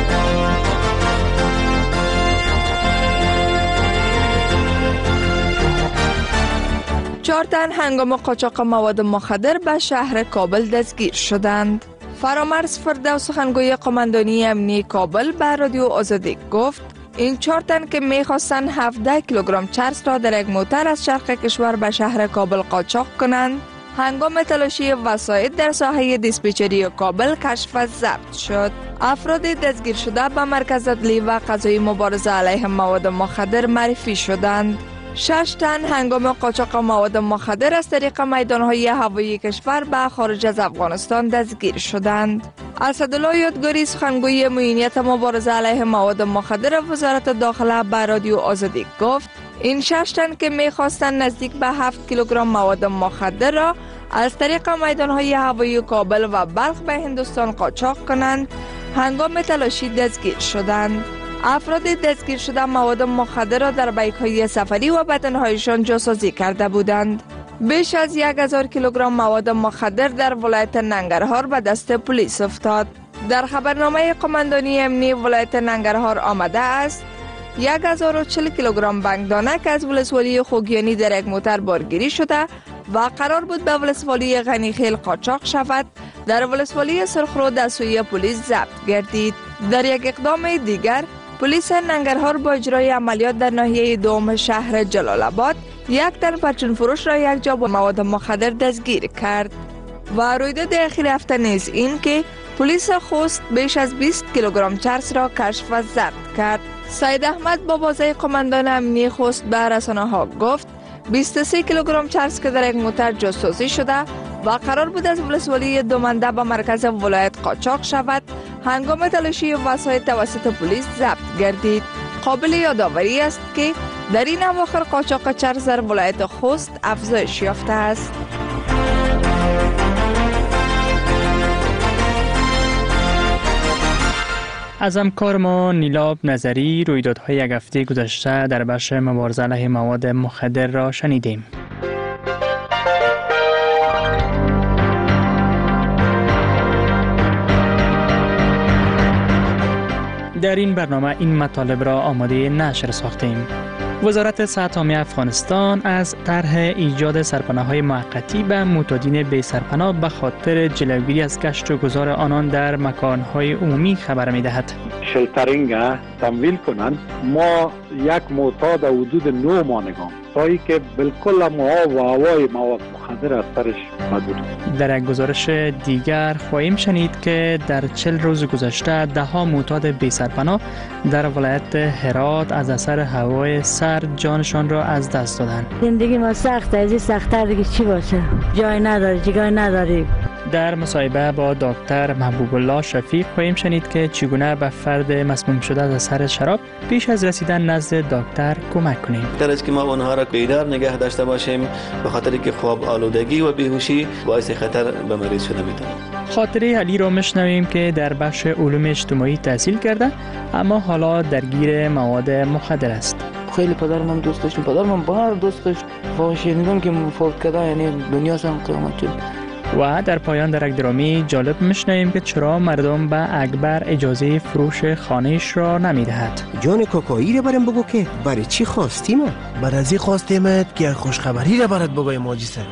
4 تن هنگام قاچاق مواد مخدر به شهر کابل دستگیر شدند. فرامرز فردوس سخنگوی قماندانی امنیتی کابل به رادیو آزادی گفت این 4 تن که می‌خواستند 17 کیلوگرم چرس را در یک موتر از شرق کشور به شهر کابل قاچاق کنند، هنگام تلاشی وسایط در ساحه دیسپچری کابل کشف و ضبط شد. افراد دستگیر شده به مرکز عدلی و قضایی مبارزه علیه مواد مخدر معرفی شدند. 6 تن هنگام قاچاق مواد مخدر از طریق میدانهای هوایی کشور به خارج از افغانستان دستگیر شدند. اسدالله یادگاری سخنگوی معینیت مبارزه علیه مواد مخدر وزارت داخله به رادیو آزادی گفت این 6 تن که می‌خواستند نزدیک به 7 کیلوگرم مواد مخدر را از طریق میدانهای هوایی کابل و بلخ به هندوستان قاچاق کنند، هنگام تلاشی دستگیر شدند. افراد دستگیر شده مواد مخدر را در بیک‌های سفری و بدنهایشان جاسازی کرده بودند. بیش از 1000 کیلوگرم مواد مخدر در ولایت ننگرهار به دست پلیس افتاد. در خبرنامه قماندانی امنیتی ولایت ننگرهار آمده است 1040 کیلوگرم بنگدانه که از ولسوالی خوگیانی در یک موتر بارگیری شده و قرار بود به ولسوالی غنیخیل قاچاق شود، در ولسوالی سرخرو دستوی پلیس ضبط گردید. در یک اقدام دیگر پلیس ننگرهار با اجرای عملیات در ناحیه دوم شهر جلال آباد یک تن پرچون فروش را یک جا با مواد مخدر دستگیر کرد. و رویداد اخیر هفته نیز این که پلیس خوست بیش از 20 کیلوگرم چرس را کشف و ضبط کرد. سید احمد بابازی قماندان امنیه خوست به رسانه‌ها گفت 23 کیلوگرم چرس که در یک موتر جاسوسی شده و قرار بود از ولسوالی دومنده به مرکز ولایت قاچاق شود، هنگام تلاشی وسایل توسط پلیس ضبط گردید. قابل یادآوری است که در این اواخر قاچاق چرس در ولایت خوست افزایش یافته است. از همکار ما نیلاب نظری رویدادهای یک هفته گذشته در بخش مبارزه علیه مواد مخدر را شنیدیم. در این برنامه این مطالب را آماده نشر ساختیم. وزارت صحت عامه افغانستان از طرح ایجاد سرپناه‌های موقتی به معتادین بی سرپناه به خاطر جلوگیری از گشت و گذار آنان در مکان‌های عمومی خبر می‌دهد. شلترینگ تمویل کنند. ما یک معتاد حدود 9 ماه نگاه تایی که بالکل آب و هوای مواد مخدر از سرش بدور. در یک گزارش دیگر خواهیم شنید که در 40 روز گذشته 10 معتاد بی سرپناه در ولایت هرات از اثر هوای سرد جانشان را از دست دادند. زندگی ما سخته، از این سخت‌تر دیگه چی باشه؟ جای نداری، جای نداری. در مصاحبه با دکتر محبوب الله شفیق خواهیم شنید که چگونه به فرد مسموم شده از اثر شراب پیش از رسیدن نزد دکتر کمک کنیم. در از که ما اونها را بیدار نگه داشته باشیم، به خاطر که خواب آلودگی و بیهوشی باعث خطر به مریض شده میتونه. خاطره علی را میشنویم که در بخش علوم اجتماعی تحصیل کرده اما حالا درگیر مواد مخدر است. خیلی پدرم دوست داشتم، پدرم بار دوست داشت. شنیدم که فوت کرده، یعنی دنیا سم قیامت شد. و در پایان در یک درامی جالب میشنویم که چرا مردم به اکبر اجازه فروش خانهش را نمیدهد. جان کوکایی را برام بگو که برای چی خواستیم؟ بعد از این خواستیم که خوشخبری را برات بگویم ماجی سر.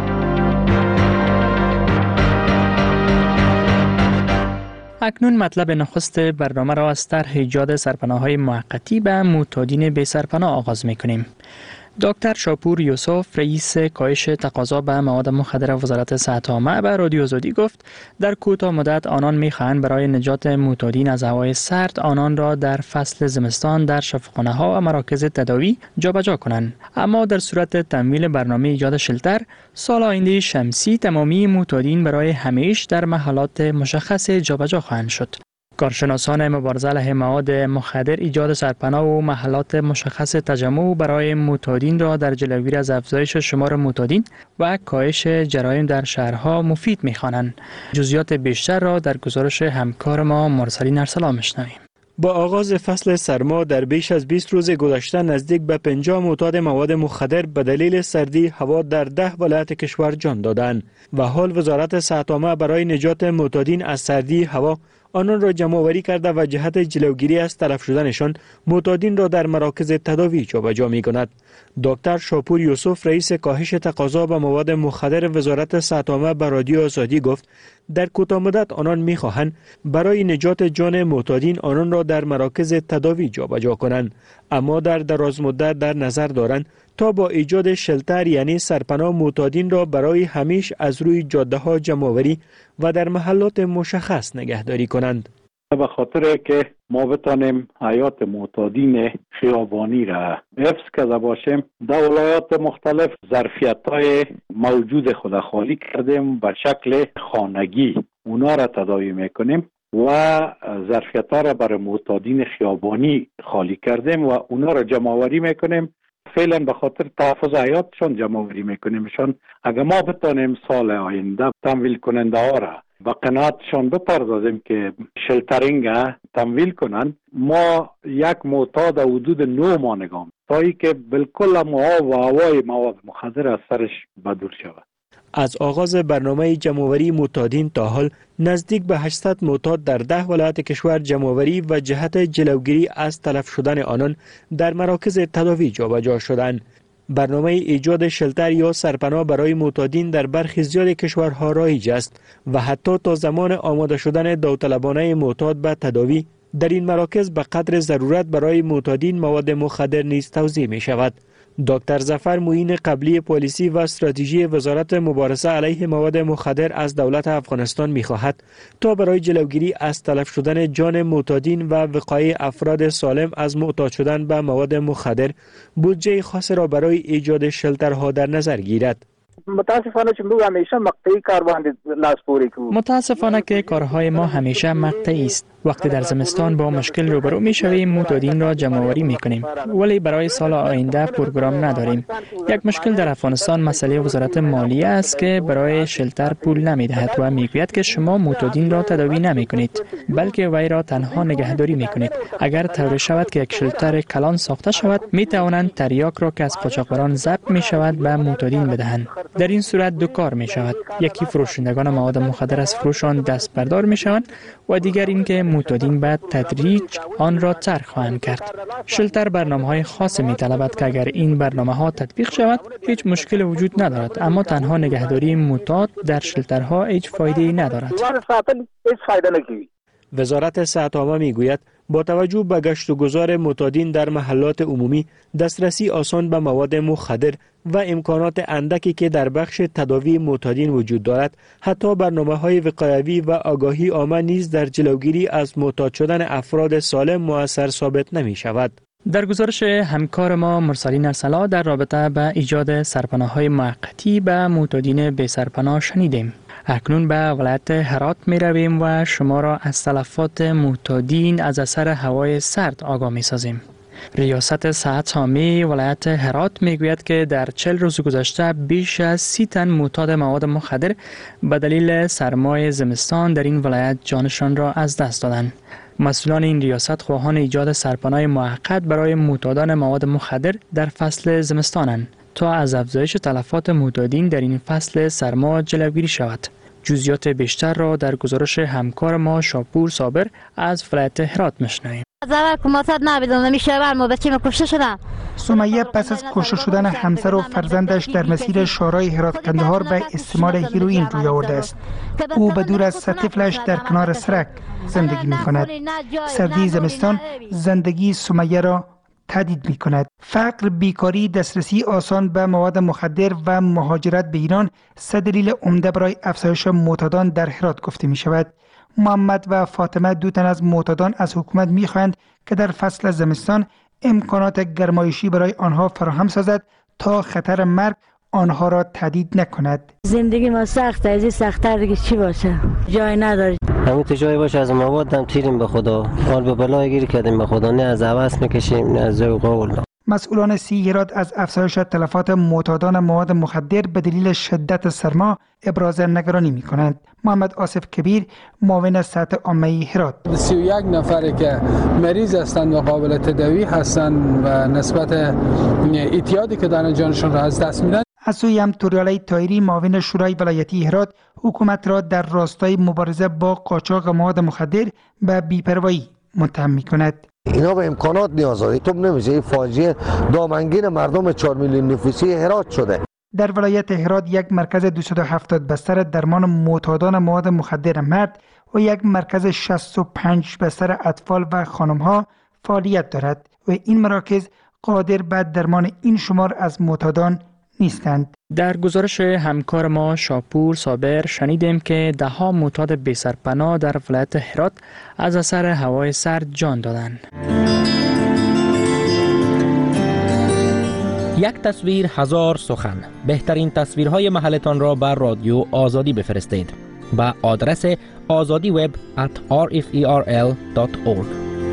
اکنون مطلب نخست برنامه را از طرح ایجاد سرپناه‌های موقتی به معتادین بی سرپناه آغاز میکنیم. دکتر شاپور یوسف رئیس کاهش تقاضا به مواد مخدر وزارت صحت عامه به رادیو آزادی گفت در کوتاه مدت آنان می‌خواهند برای نجات معتادین از هوای سرد آنان را در فصل زمستان در شفاخانه‌ها و مراکز تداوی جابجا کنند، اما در صورت تمویل برنامه ایجاد شلتر سال آینده شمسی تمامی معتادین برای همیشه در محلات مشخص جابجا خواهند شد. کارشناسان مبارزه علیه مواد مخدر ایجاد سرپناه و محلات مشخص تجمع برای معتادین را در جلوگیری از افزایش شمار معتادین و کاهش جرایم در شهرها مفید می‌خوانند. جزئیات بیشتر را در گزارش همکار ما مرسلین ارسلان می‌شنویم. با آغاز فصل سرما در بیش از 20 روز گذشته نزدیک به 50 معتاد مواد مخدر به دلیل سردی هوا در 10 ولایت کشور جان دادند و حال وزارت صحت عامه برای نجات معتادین از سردی هوا آنان را جمع آوری کرده و جهت جلوگیری از تلف شدنشان معتادین را در مراکز تداوی جابجا می‌کند. دکتر شاپور یوسف رئیس کاهش تقاضا به مواد مخدر وزارت صحت عامه به رادیو آزادی گفت در کوتاه مدت آنان می‌خواهند برای نجات جان معتادین آنان را در مراکز تداوی جابجا کنند، اما در دراز مدت در نظر دارند تا با ایجاد شلتر یعنی سرپناه معتادین را برای همیشه از روی جاده‌ها جمع آوری و در محلات مشخص نگهداری کنند. به خاطر که ما بتانیم حیات معتادین خیابانی را حفظ کرده باشیم، در ولایات مختلف ظرفیت‌های موجود خود خالی کردیم، به شکل خانگی اونا را تداوی میکنیم و ظرفیت‌ها را برای معتادین خیابانی خالی کردیم و اونا را جمع آوری میکنیم. فعلا به خاطر تحفظ حیاتشان جمع آوری میکنیمشان. اگر ما بتانیم سال آینده تمویل کننده ها را به قناعتشان بپردازیم که شلترینگ تمویل کنند، ما یک معتاد حدود 9 ماه نگاه تایی که بالکل آب و هوای مواد مخدر از سرش بدور شود. از آغاز برنامه جمع‌آوری معتادین تا حال نزدیک به 800 معتاد در 10 ولایت کشور جمع‌آوری و جهت جلوگیری از تلف شدن آنان در مراکز تداوی جابجا شدند. برنامه ایجاد شلتر یا سرپناه برای معتادین در برخی زیاد کشورها رایج است و حتی تا زمان آماده شدن داوطلبانه معتاد به تداوی در این مراکز به قدر ضرورت برای معتادین مواد مخدر نیز توزیع می شود. دکتر ظفر معین قبلی پالیسی و استراتژی وزارت مبارزه علیه مواد مخدر از دولت افغانستان می‌خواهد تا برای جلوگیری از تلف شدن جان معتادین و وقایع افراد سالم از معتاد شدن به مواد مخدر بودجه خاص را برای ایجاد شلترها در نظر گیرد. متاسفانه که موږ همیشه مقطعی کار باندې لاس پورې کوو. متاسفانه که کارهای ما همیشه مقطعی است. وقتی در زمستان با مشکل روبرو می‌شویم معتادین را جمع‌آوری می‌کنیم ولی برای سال آینده پروگرام نداریم. یک مشکل در افغانستان مسئله وزارت مالیه است که برای شلتر پول نمی‌دهد و میگوید که شما معتادین را تداوی نمی‌کنید بلکه وی را تنها نگهداری می‌کنید. اگر طوری شود که یک شلتر کلان ساخته شود می‌توانند تریاک را که از قاچاقبران ضبط می‌شود به معتادین بدهند. در این صورت دو کار می‌شود. یکی فروشندگان مواد مخدر از فروش آن دست بردار می‌شوند و دیگر اینکه معتادین به تدریج آن را ترک خواهند کرد. شلتر برنامه‌های خاص می‌طلبد که اگر این برنامه‌ها تطبیق شود هیچ مشکل وجود ندارد اما تنها نگهداری معتاد در شلترها هیچ فایده‌ای ندارد. وزارت صحت عامه میگوید با توجه به گشت و گذار معتادین در محلات عمومی، دسترسی آسان به مواد مخدر و امکانات اندکی که در بخش تداوی معتادین وجود دارد، حتی برنامه‌های وقایوی و آگاهی عامه نیز در جلوگیری از معتاد شدن افراد سالم مؤثر ثابت نمی شود. در گزارش همکار ما مرسلین ارسلا در رابطه به ایجاد سرپناه‌های موقتی به معتادین بی سرپناه شنیدیم. اکنون به ولایت هرات می رویم و شما را از تلفات معتادین از اثر هوای سرد آگاه می سازیم. ریاست صحت عامه ولایت هرات می گوید که در 40 روز گذشته بیش از 30 تن معتاد مواد مخدر به دلیل سرمای زمستان در این ولایت جانشان را از دست دادند. مسئولان این ریاست خواهان ایجاد سرپناه موقت برای معتادان مواد مخدر در فصل زمستانند تا از افزایش تلفات معتادین در این فصل سرما جلوگیری شود. جزئیات بیشتر را در گزارش همکار ما شاپور صابر از ولایت هرات میشنویم. سمیه پس از کشته شدن همسر و فرزندش در مسیر شورای هرات قندهار به استعمال هیروئین روی آورده است. او به دور از طفلش در کنار سرک زندگی می کند. سردی زمستان زندگی سمیه را تهدید می کند. فقر، بیکاری، دسترسی آسان به مواد مخدر و مهاجرت به ایران سه دلیل عمده برای افزایش معتادان در هرات گفته می شود. محمد و فاطمه دو تن از معتادان از حکومت می خواهند که در فصل زمستان امکانات گرمایشی برای آنها فراهم سازد تا خطر مرگ آنها را تهدید نکند. زندگی ما سخته، از این سخت‌تر دیگه چی باشه؟ جای نداره. همین جایی باشه از مواد هم تیریم به خدا. حال به بلای گیر کردیم به خدا، نه از عوض میکشیم نه از ذوق قول. مسئولان سی هرات از افزایش تلفات معتادان مواد مخدر به دلیل شدت سرما ابراز نگرانی می‌کنند. محمد آصف کبیر، معاون صحت عامه هرات: 31 نفری که مریض هستند و قابل تداوی هستند و نسبت اعتیادی که دارن جانشان را از دست میدن. از سوی هم توریالی طاهری، معاون شورای ولایتی هرات، حکومت را در راستای مبارزه با قاچاق مواد مخدر به بی‌پروایی متهم می‌کند. اینا به امکانات نیاز داره. تو نمیشه فاجعه دامنگیر مردم 4 میلیون نفوسی هرات شده. در ولایت هرات یک مرکز 270 بستر درمان معتادان مواد مخدر مرد و یک مرکز 65 بستر اطفال و خانم‌ها فعالیت دارد و این مراکز قادر به درمان این شمار از معتادان نیستند. در گزارش همکار ما شاپور صابر شنیدیم که ده‌ها معتاد بی سرپناه در ولایت هرات از اثر هوای سرد جان دادند. یک تصویر هزار سخن. بهترین تصویرهای محلتان را بر رادیو آزادی بفرستید به آدرس azadiweb@rferl.org.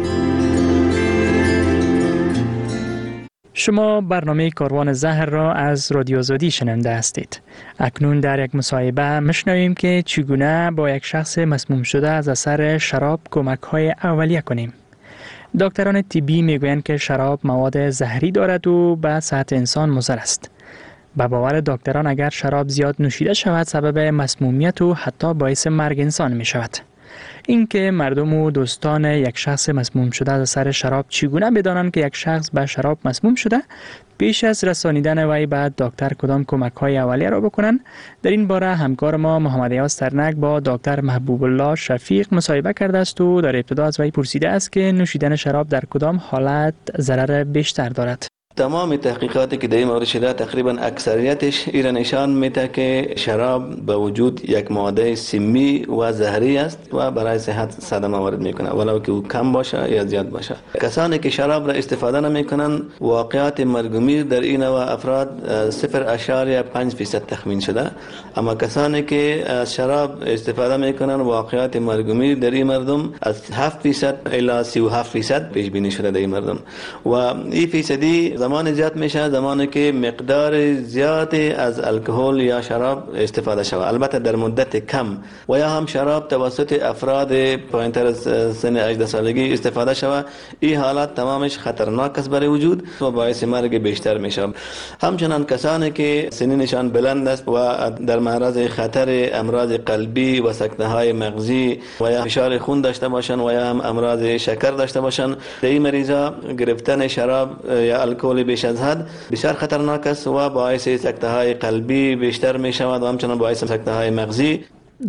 شما برنامه کاروان زهر را از رادیو آزادی شنونده هستید. اکنون در یک مصاحبه میشنویم که چگونه با یک شخص مسموم شده از اثر شراب کمک‌های اولیه کنیم. دکتران طبی میگویند که شراب مواد زهری دارد و به صحت انسان مضر است. به باور دکتران اگر شراب زیاد نوشیده شود سبب مسمومیت و حتی باعث مرگ انسان می شود. اینکه مردم و دوستان یک شخص مسموم شده از اثر شراب چگونه بدانند که یک شخص به شراب مسموم شده، پیش از رسانیدن وی به دکتر کدام کمک‌های اولیه را بکنند. در این باره همکار ما محمد ایاز ترنک با دکتر محبوب الله شفیق مصاحبه کرده است و در ابتدا از وی پرسیده است که نوشیدن شراب در کدام حالت ضرر بیشتر دارد. تمام تحقیقاتی که در این مورد شده تقریبا اکثریتش ایران نشان میده که شراب به وجود یک ماده سمی و زهری است و برای صحت صدمه وارد میکنه، ولو که او کم باشه یا زیاد باشه. کسانی که شراب را استفاده نمیکنن واقعات مرگ و میر در این نوع افراد 0.5% تخمین شده، اما کسانی که از شراب استفاده میکنن واقعات مرگ و میر در این مردم از 7% الی 37% پیش بینی شده در این مردم. و این فیصدی زمان زیاد میشه زمانی که مقدار زیادی از الکل یا شراب استفاده شود، البته در مدت کم، و یا هم شراب توسط افراد پایینتر از سن 18 سالگی استفاده شود. این حالت تمامش خطرناک است برای وجود و باعث مرگ بیشتر میشه. همچنان کسانی که سنینشان بلند است و در معرض خطر امراض قلبی و سکته های مغزی و یا فشار خون داشته باشند و یا هم امراض شکر داشته باشند، در این مریضا گرفتن شراب یا الکل بیش از حد بسیار خطرناک است و باعث سکته های قلبی بیشتر می شود و همچنان باعث سکته های مغزی.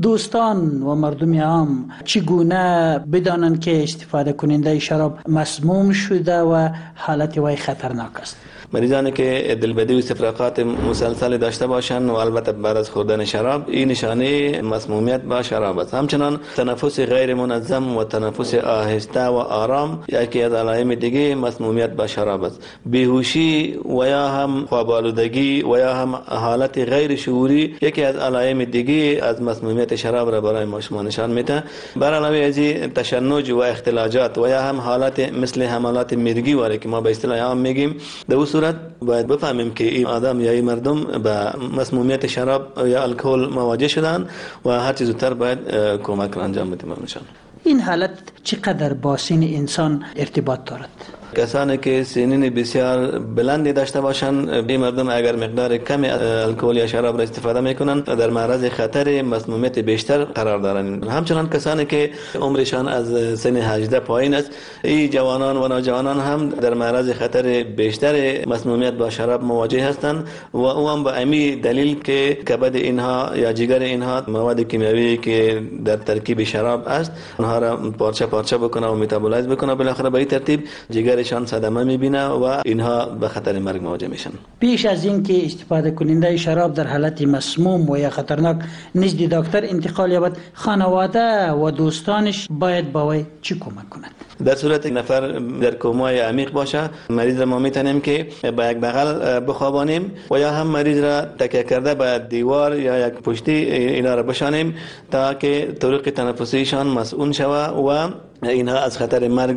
دوستان و مردم عام چگونه بدانند که استفاده کننده شراب مسموم شده و حالت وی خطرناک است؟ مریضانی که دلبدی و استفراغات مسلسل داشته باشند و البته بعد از خوردن شراب، این نشانه مسمومیت با شراب است. همچنان تنفس غیر منظم و تنفس آهسته و آرام یکی از علائم دیگه مسمومیت با شراب است. بیهوشی و یا هم خواب آلودگی و یا هم حالت غیر شعوری یکی از علائم دیگه از مسمومیت شراب را برای ما شما نشان میده. بر علاوه از این تشنج و اختلاجات و یا هم حالت مثل حملات مرگی واره که ما به اصطلاح عام میگیم، در باید بفهمیم که این آدم یا این مردم به مسمومیت شراب یا الکل مواجه شدن و هر چیز زودتر باید کمک را انجام بدیم. این حالت چقدر با سن انسان ارتباط دارد؟ کسانی که سنین بسیار بلندی داشته باشند، این مردم اگر مقدار کمی الکل یا شراب را استفاده میکنند در معرض خطر مسمومیت بیشتر قرار دارند. همچنان کسانی که عمرشان از سن 18 پایین است، این جوانان و نوجوانان هم در معرض خطر بیشتر مسمومیت با شراب مواجه هستند و او هم به امی دلیل که کبد اینها یا جگر اینها مواد کیمیایی که در ترکیب شراب است اونها را پارچه پارچه بکنه و متابولایز بکنه، بالاخره به این ترتیب جگر شان صدمه میبینه و اینها به خطر مرگ مواجه میشن. پیش از اینکه استفاده کننده شراب در حالت مسموم و یا خطرناک نزد دکتر انتقال یابد، خانواده و دوستانش باید با وی چی کمک کنند؟ در صورت نفر در کومای عمیق باشه، مریض را ما میتونیم که با یک بغل بخوابانیم و یا هم مریض را تکیه کرده به دیوار یا یک پشتی اینا را بشانیم تا که طرق تنفسیشان مسئول شوه و اینها از خطر مرگ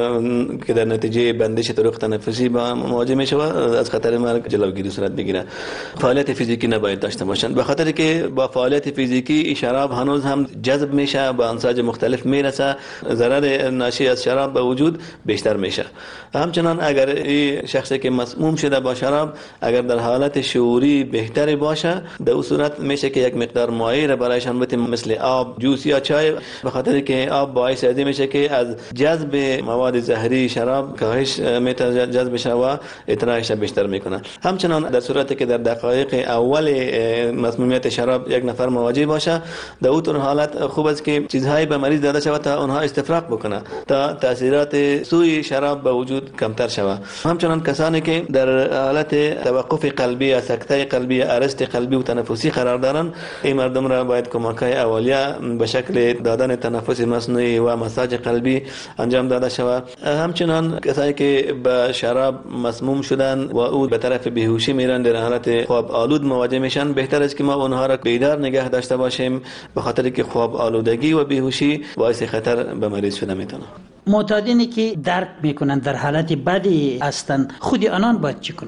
که در نتیجه بندش طرق تنفسی با مواجه می شود از خطر مرگ جلوگیری صورت بگیره. فعالیت فیزیکی نباید داشته باشند، به خاطر که با فعالیت فیزیکی شراب هنوز هم جذب میشه، با انساج مختلف میرسه، ضرر ناشی از شراب به وجود بیشتر میشه. همچنان اگر این شخصی که مسموم شده با شراب اگر در حالت شعوری بهتری باشه، در اون صورت میشه که یک مقدار مایع را برایشان بدیم مثل آب، جوس یا چای، به خاطر که آب باعث میشه که از جذب مواد زهری شراب کاهش میتونه جذب شه و اطراحش بیشتر میکنه. همچنان در صورتی که در دقایق اول مسمومیت شراب یک نفر مواجه باشه، در اون حالت خوب است که چیزهایی به مریض داده شود تا اونها استفراغ بکنه تا تاثیرات سوی شراب به وجود کمتر شود. همچنان کسانی که در حالت توقف قلبی یا سکته قلبی یا ارست قلبی و تنفسی قرار دارن، این مردم را باید کمک‌های اولیه به شکل دادن تنفس مصنوعی و مساج قلبی انجام داده شود. همچنان کسایی که به شراب مسموم شدن و او به طرف بیهوشی میرن، در حالت خواب آلود مواجه میشن، بهتر است که ما اونها را بیدار نگه داشته باشیم، به خاطر که خواب آلودگی و بیهوشی باعث خطر به مریض شده میتونه. معتادینی که درک میکنن در حالت بدی هستند، خود آنان باید چی کنند؟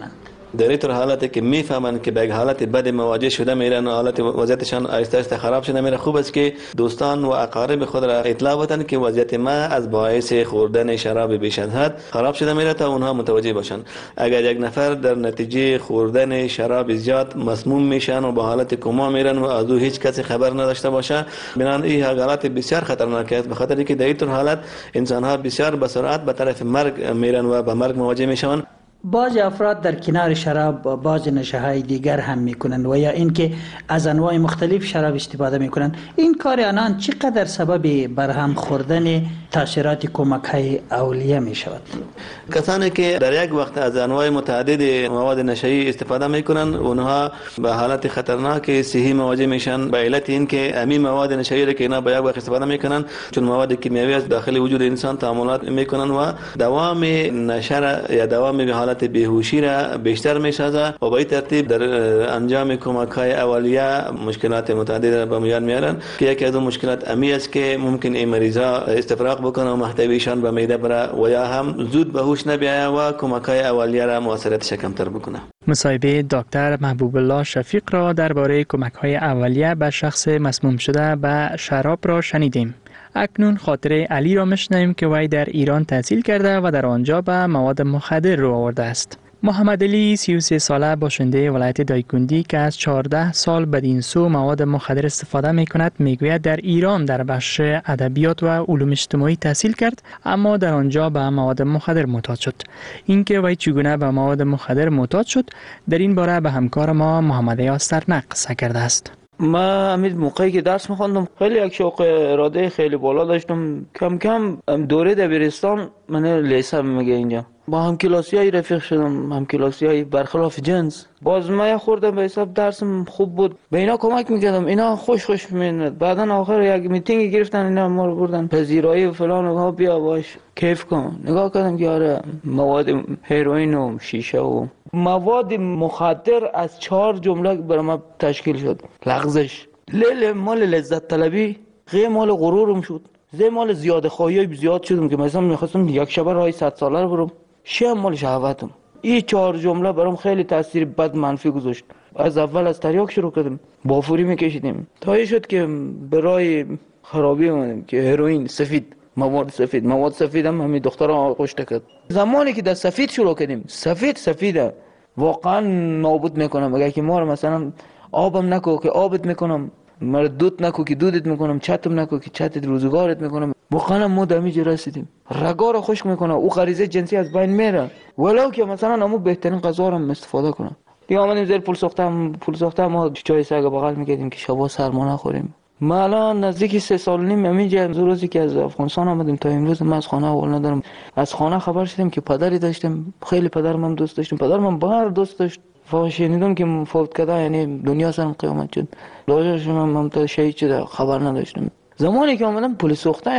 در این طور حالتی که میفهمن که به یک حالت بد مواجه شده میرن و حالت وضعیتشان آهسته آهسته خراب شده میره، خوب است که دوستان و اقارب خود را اطلاع بدن که وضعیت ما از باعث خوردن شراب بیش از حد خراب شده میره تا اونها متوجه باشن. اگر یک نفر در نتیجه خوردن شراب زیاد مسموم میشن و به حالت کما میرن و از او هیچ کسی خبر نداشته باشه، بنان این حالت بسیار خطرناک است، به خاطر اینکه در این طور حالت انسان ها بسیار به سرعت به طرف مرگ میرن و به مرگ مواجه میشن. بعض افراد در کنار شراب بعض نشه‌های دیگر هم میکنند و یا اینکه از انواع مختلف شراب استفاده میکنند. این کار آنان چقدر سبب برهم خوردن تاثیرات کمک‌های اولیه میشود؟ کسانی که در یک وقت از انواع متعدد مواد نشه‌ای استفاده میکنند اونها به حالت خطرناک صحی مواجه میشن، به علت اینکه همین مواد نشه‌ای را که اینا به یک وقت استفاده میکنند چون مواد کیمیایی است داخل وجود انسان تعاملات میکنند و دوام نشه یا دوام حالت بیهوشی را بیشتر میسازه و به این ترتیب در انجام کمک‌های اولیه مشکلات متعدد را به میان میارن که یکی از اون مشکلات امی است که ممکن این مریضا استفراغ بکنه و محتویشان به معده بره و یا هم زود به هوش نبیایه و کمک‌های اولیه را موثریتش کمتر بکنه. مصاحبه دکتر محبوب الله شفیق را درباره کمک‌های اولیه به شخص مسموم شده به شراب را شنیدیم. اکنون خاطره علی را میشنویم که وی در ایران تحصیل کرده و در آنجا به مواد مخدر رو آورده است. محمد علی 33 ساله باشنده ولایت دایکنڈی که از 14 سال بدین سو مواد مخدر استفاده می کند میگوید در ایران در بخش ادبیات و علوم اجتماعی تحصیل کرد اما در آنجا به مواد مخدر معتاد شد. اینکه وی چگونه به مواد مخدر معتاد شد در این باره به همکار ما محمد یاسرنق قصه کرده است. ما همین موقعی که درس می‌خواندم خیلی یک شوق اراده خیلی بالا داشتم. کم کم دوره دبیرستان من لیسه میگه اینجا با همکلاسیای رفیق شدم، همکلاسیای برخلاف جنس. باز من خوردم به حساب درسم خوب بود، به اینا کمک میکردم، اینا خوش می‌آمد. بعدن آخر یک میتینگ گرفتن اینا ما رو بردن پذیرایی و فلان و ها بیا باش کیف کن. نگاه کردم که آره مواد هروئین و شیشه و مواد مخدر از 4 جمله برای ما تشکیل شد. لغزش، لیل مال لذت طلبی، غیر مال غرورم شد، زی مال زیاده خواهی زیاد شدم که مثلا میخواستم یک شب راه 100 ساله رو برم، شم مال شهوتم. این 4 جمله برام خیلی تاثیر بد منفی گذاشت. از اول از تریاک شروع کردم، بافوری میکشیدیم تا شد که برای خرابی اومدیم که هروئین، سفید، مواد سفید هم همین دخترها آغوش کرد. زمانی که در سفید شروع کردیم، سفیده واقعا نابود میکنم. اگه که ما رو مثلا آبم نکو که آبت میکنم، مرا دود نکو که دودت میکنم، چتم نکو که چتت روزگارت میکنم. واقعا ما دمیج رسیدیم. رگا رو خشک میکنه، او غریزه جنسی از بین میره، ولو که مثلا امو بهترین غذا رو استفاده کنم. دیگه آمدیم زیر پول ساختم ما چای سگ بغل میکردیم که شبا سرما نخوریم. ما الان نزدیک 3 سال و نیم همینجا روزی که از افغانستان آمدیم تا امروز من از خانه اول ندارم. از خانه خبر شدیم که پدری داشتم، خیلی پدرم هم دوست داشتم، پدرم بهر دوست داشت. شنیدم که فوت کرده، یعنی دنیا سرم قیامت شد. لاجرشم هم تا شهید شده، خبر نداشتم. زمانی که آمدم پول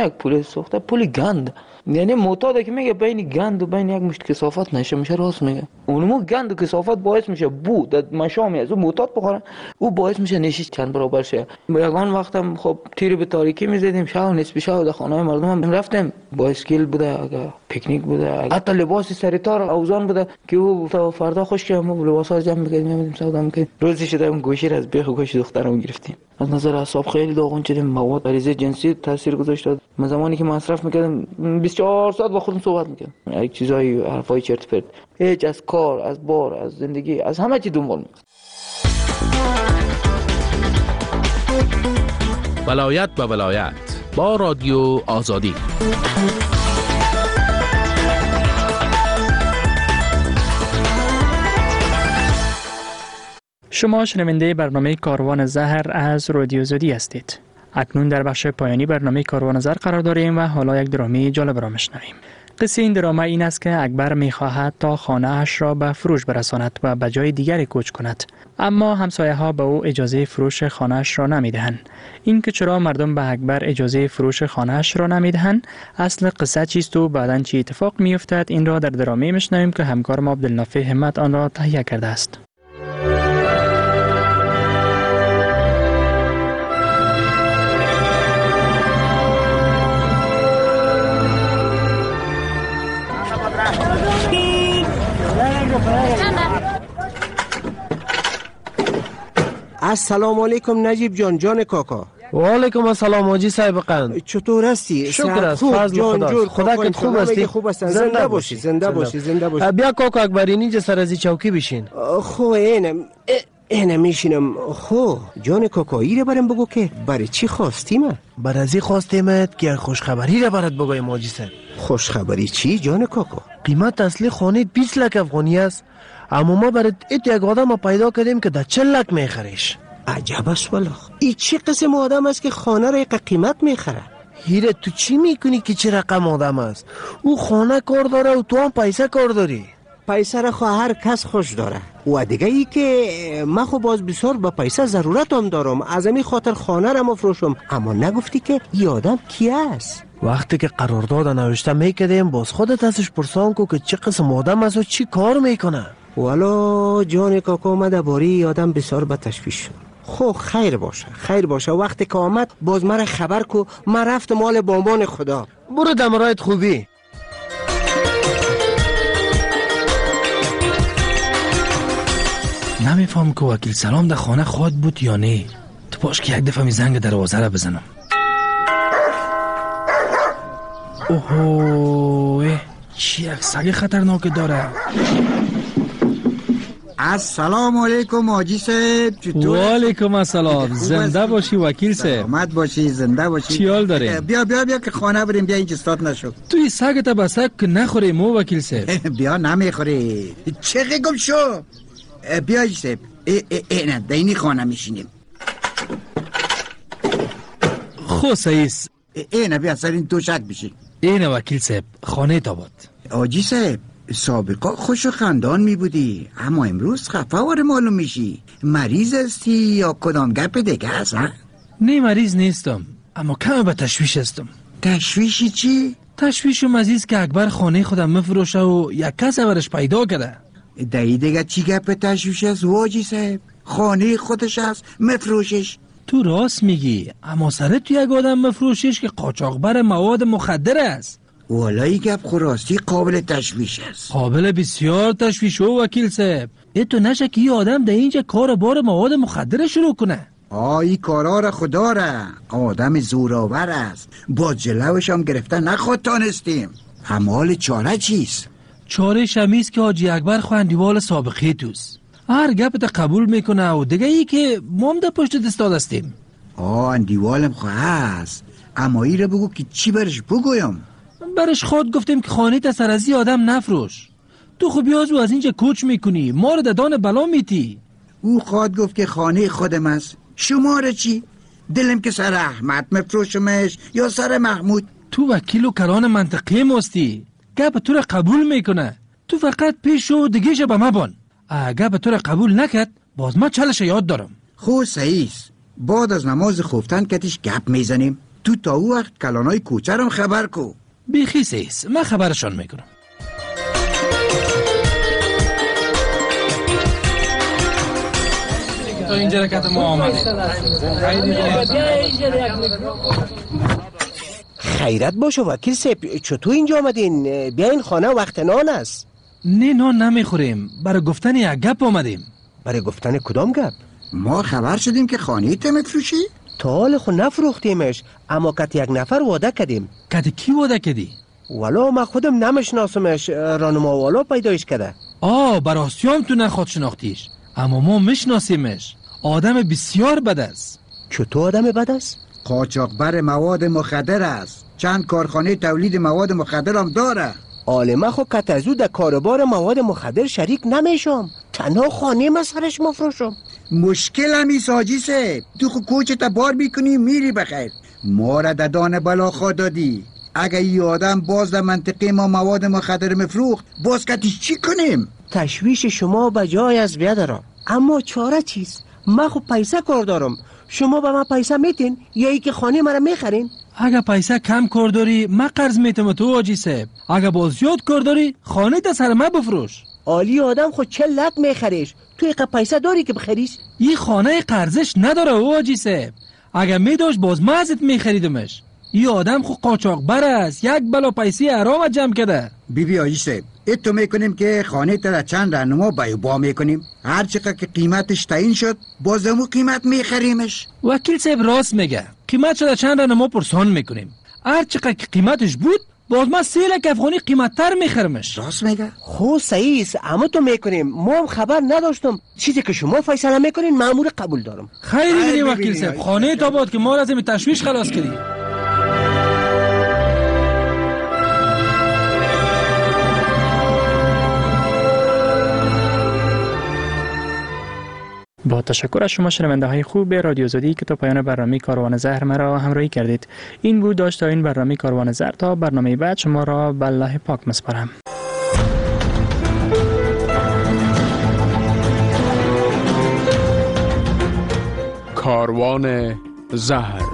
سوخته پول گند، یعنی معتاده که میگه بین گند و بین یک مشت کثافت نشه میشه، راست میگه. اونمو گند و کثافت باعث میشه بو در مشامی از اون معتاد بخوره، او باعث میشه نشیش چند برابر شه. یگان وقتم خب تیر به تاریکی میزدیم، شب نصف شب در خانه مردم هم رفتیم، با اسکیل بوده، پیکنیک بوده، حتی لباس سریتار اوزان بوده که او تا فردا خوش که ما لباسا جمع می‌کردیم می‌رفتیم سودا می‌کردیم. روزی شده اون گوشی از بیخ گوشی دخترم گرفتیم. از نظر اعصاب خیلی داغون شدیم، مواد غریزه جنسی تاثیر گذاشت. من زمانی که مصرف می‌کردم 24 ساعت با خودم صحبت می‌کردم، یک چیزای حرفای چرت پرت، هیچ از کار، از بار، از زندگی، از همه چی دنبال می‌کردم. ولایت به ولایت با رادیو آزادی. شما شنونده برنامه کاروان زهر از رادیو آزادی هستید. اکنون در بخش پایانی برنامه کاروان زهر قرار داریم و حالا یک درامه جالب را میشنویم. قصه این درامه این است که اکبر می‌خواهد تا خانه‌اش را به فروش برساند و به جای دیگری کوچ کند، اما همسایه‌ها به او اجازه فروش خانه‌اش را نمی‌دهند. این که چرا مردم به اکبر اجازه فروش خانه‌اش را نمی‌دهند، اصل قصه چیست و بعداً چه اتفاق می‌افتد، این را در درامه میشنویم که همکار ما عبدالنافع همت آن را تهیه کرده است. السلام علیکم نجیب جان، جان کاکا. و علیکم السلام حاجی صاحب قند. چطور هستی؟ شکر است، فضل خدا. خدا که خوب هستی. زنده باشی، زنده باشی، زنده باشی. بیا کاکا اکبرینی جه سر از چوکی بشین. خو اینم میشینم. خو جان کاکایی رو برام بگو که برای چی خواستیم؟ بر ازی خواستیمت که خوشخبری رو برات بگویم حاجی صاحب. خوشخبری چی جان کاکا؟ قیمت اصلی خانه 20 لک افغانی است، اما ما برات یک آدم پیدا کردیم که در 40 لک میخریش. عجب است والله. این چه قسم آدم است که خانه را یک قیمت میخره؟ هیره تو چی میکنی که چه رقم آدم است؟ او خانه کار داره و تو هم پیسه کار داری. پیسه را خو هر کس خوش داره و دیگه ای که من خو باز بسیار با پیسه ضرورت هم دارم، از این خاطر خانه را مفروشم. اما نگفتی که این آدم کی است؟ وقتی که قرارداد نوشته میکردیم باز خودت ازش پرسان کو که چه قسم آدم است و چی کار میکنه. والا جان کاکا من درباره آدم بسیار به تشویش شدم. خو خیر باشه وقتی که آمد باز مرا خبر کو، من رفت مال بامان خدا. برو دمرایت خوبی. نمیفهم که وکیل سلام در خانه خود بود یا نه. تو باش که یک دفعه می زنگ دروازه را بزنم. اوه چی یک سگ خطرناک داره. السلام علیکم حاجی صاحب. و علیکم السلام. زنده باشی وکیل صاحب. سلامت باشی، زنده باشی. چی حال داره؟ بیا که خانه بریم. بیا اینجا استاد نشو. توی سگت بسک که نخوری مو وکیل صاحب. بیا نمیخوری. چه گم شو. بیا حاجی صاحب. نه در اینی خانه میشینیم. خو سیس. نه بیا سر این توشک بشی. اینه وکیل صاحب خانه تا بود. حاجی صاحب سابقا خوش و خندان می بودی، اما امروز خفه واره معلوم میشی. مریض هستی یا کدام گپ دیگه هست؟ نه مریض نیستم، اما کم به تشویش هستم. تشویشی چی؟ تشویشم عزیز که اکبر خانه خودم مفروشه و یک کس برش پیدا کرده. دایی دیگه چی گپ تشویش هست واجی صاحب؟ خانه خودش هست مفروشش. تو راست میگی، اما سره تو یک آدم مفروشش که قاچاقبر مواد مخدر است. والایی گپ خراستی قابل تشویش است. قابل بسیار تشویش و وکیل صاحب. تو نشه که این آدم در اینجا کار بار مواد مخدر شروع کنه. این کارا را خدا را. آدم زوراور است، با جلوش هم گرفتن نخواد تانستیم. حمال چاره چیست؟ چاره شمیست که حاجی اکبر خواندیوال سابقی توست. هر گپت قبول میکنه و دیگه ای که مام در پشت دستاد هستیم. اندیوالم خواه هست، اما ای را بگو که چی برش بگویم؟ برش خود گفتیم که خانه تا سرازی آدم نفروش. تو خب بیازو از اینجا کوچ میکنی، ما رو ددان بلا میتی. او خود گفت که خانه خودم است. شما را چی؟ دلم که سر احمد مفروشمش یا سر محمود. تو وکیل و کران منطقی مستی، گپ تو را قبول میکنه. تو فقط پیش شو دیگه شو به ما بان. گپ تو را قبول نکرد باز ما چلش یاد دارم. خو سعیست، بعد از نماز خفتن کتش گپ میزنیم. تو تا او وقت کلانای کوچرم خبر کو. بیخی سیست، من خبرشان میکنم. تو اینجا رکت ما آمده. خیرت باشه وکیل صاحب، چطور اینجا آمدین؟ بیاین خانه وقت نان است. نه نان نمیخوریم، برای گفتن یک گپ آمدیم. برای گفتن کدام گپ؟ ما خبر شدیم که خانه ته مفروشی؟ تا حال خو نفروختیمش، اما کت یک نفر وعده کردیم. کت کی وعده کردی؟ والا من خودم نمیشناسمش، رانما والا پیدایش کرده. براسیام تو نخواد شناختیش، اما ما میشناسیمش. آدم بسیار بد است. چطور آدم بد است؟ قاچاقبر مواد مخدر است. چند کارخانه تولید مواد مخدر هم داره. عالمه خو کت ازو در کاربار مواد مخدر شریک نمیشم، تنها خانه مسخرش مفروشم. مشکل همی ساجی سه، تو خو کوچه بار میکنی میری بخیر. ما را ددان بلا خواه دادی. اگه ای آدم باز در منطقه ما مواد مخدر مفروخت، باز کتیش چی کنیم؟ تشویش شما به جای از بیادرم، اما چاره چیست؟ من خو پیسه کار دارم. شما به من پیسه میتین یا ای که خانه مرا میخرین؟ اگه پیسه کم کار داری من قرض میتم تو آجی صاحب. اگه باز زیاد کار داری خانه تا سر من بفروش. عالی آدم خود 40 لک میخریش، تو یک پیسه داری که بخریش؟ این خانه قرضش نداره آجی صاحب. اگه میداشت باز من ازت میخریدمش. این آدم خو قاچاقبر است، یک بلا پیسه حرام جمع کرده. بیبی آجی صاحب اتو میکنیم که خانه تا چند رهنما با میکنیم، هر چقدر که قیمتش تعیین شد بازمو قیمت میخریمش. وکیل صاحب راست میگه، قیمت شده چند رهنما پرسان میکنیم، هر چقدر که قیمتش بود باز ما 3 لک افغانی قیمت تر میخرمش. راست میگه. خو صحیح است، اما تو میکنیم، ما هم خبر نداشتم. چیزی که شما فیصله میکنین مأمور قبول دارم. خیلی بینی وکیل صاحب، خانه تا باد که ما را از این تشویش خلاص کردی. با تشکر از شما شنونده های خوب رادیو آزادی که تا پایان برنامه کاروان زهر مرا همراهی کردید. این بود داشت این برنامه کاروان زهر. تا برنامه بعد شما را به الله پاک مسپارم. کاروان زهر.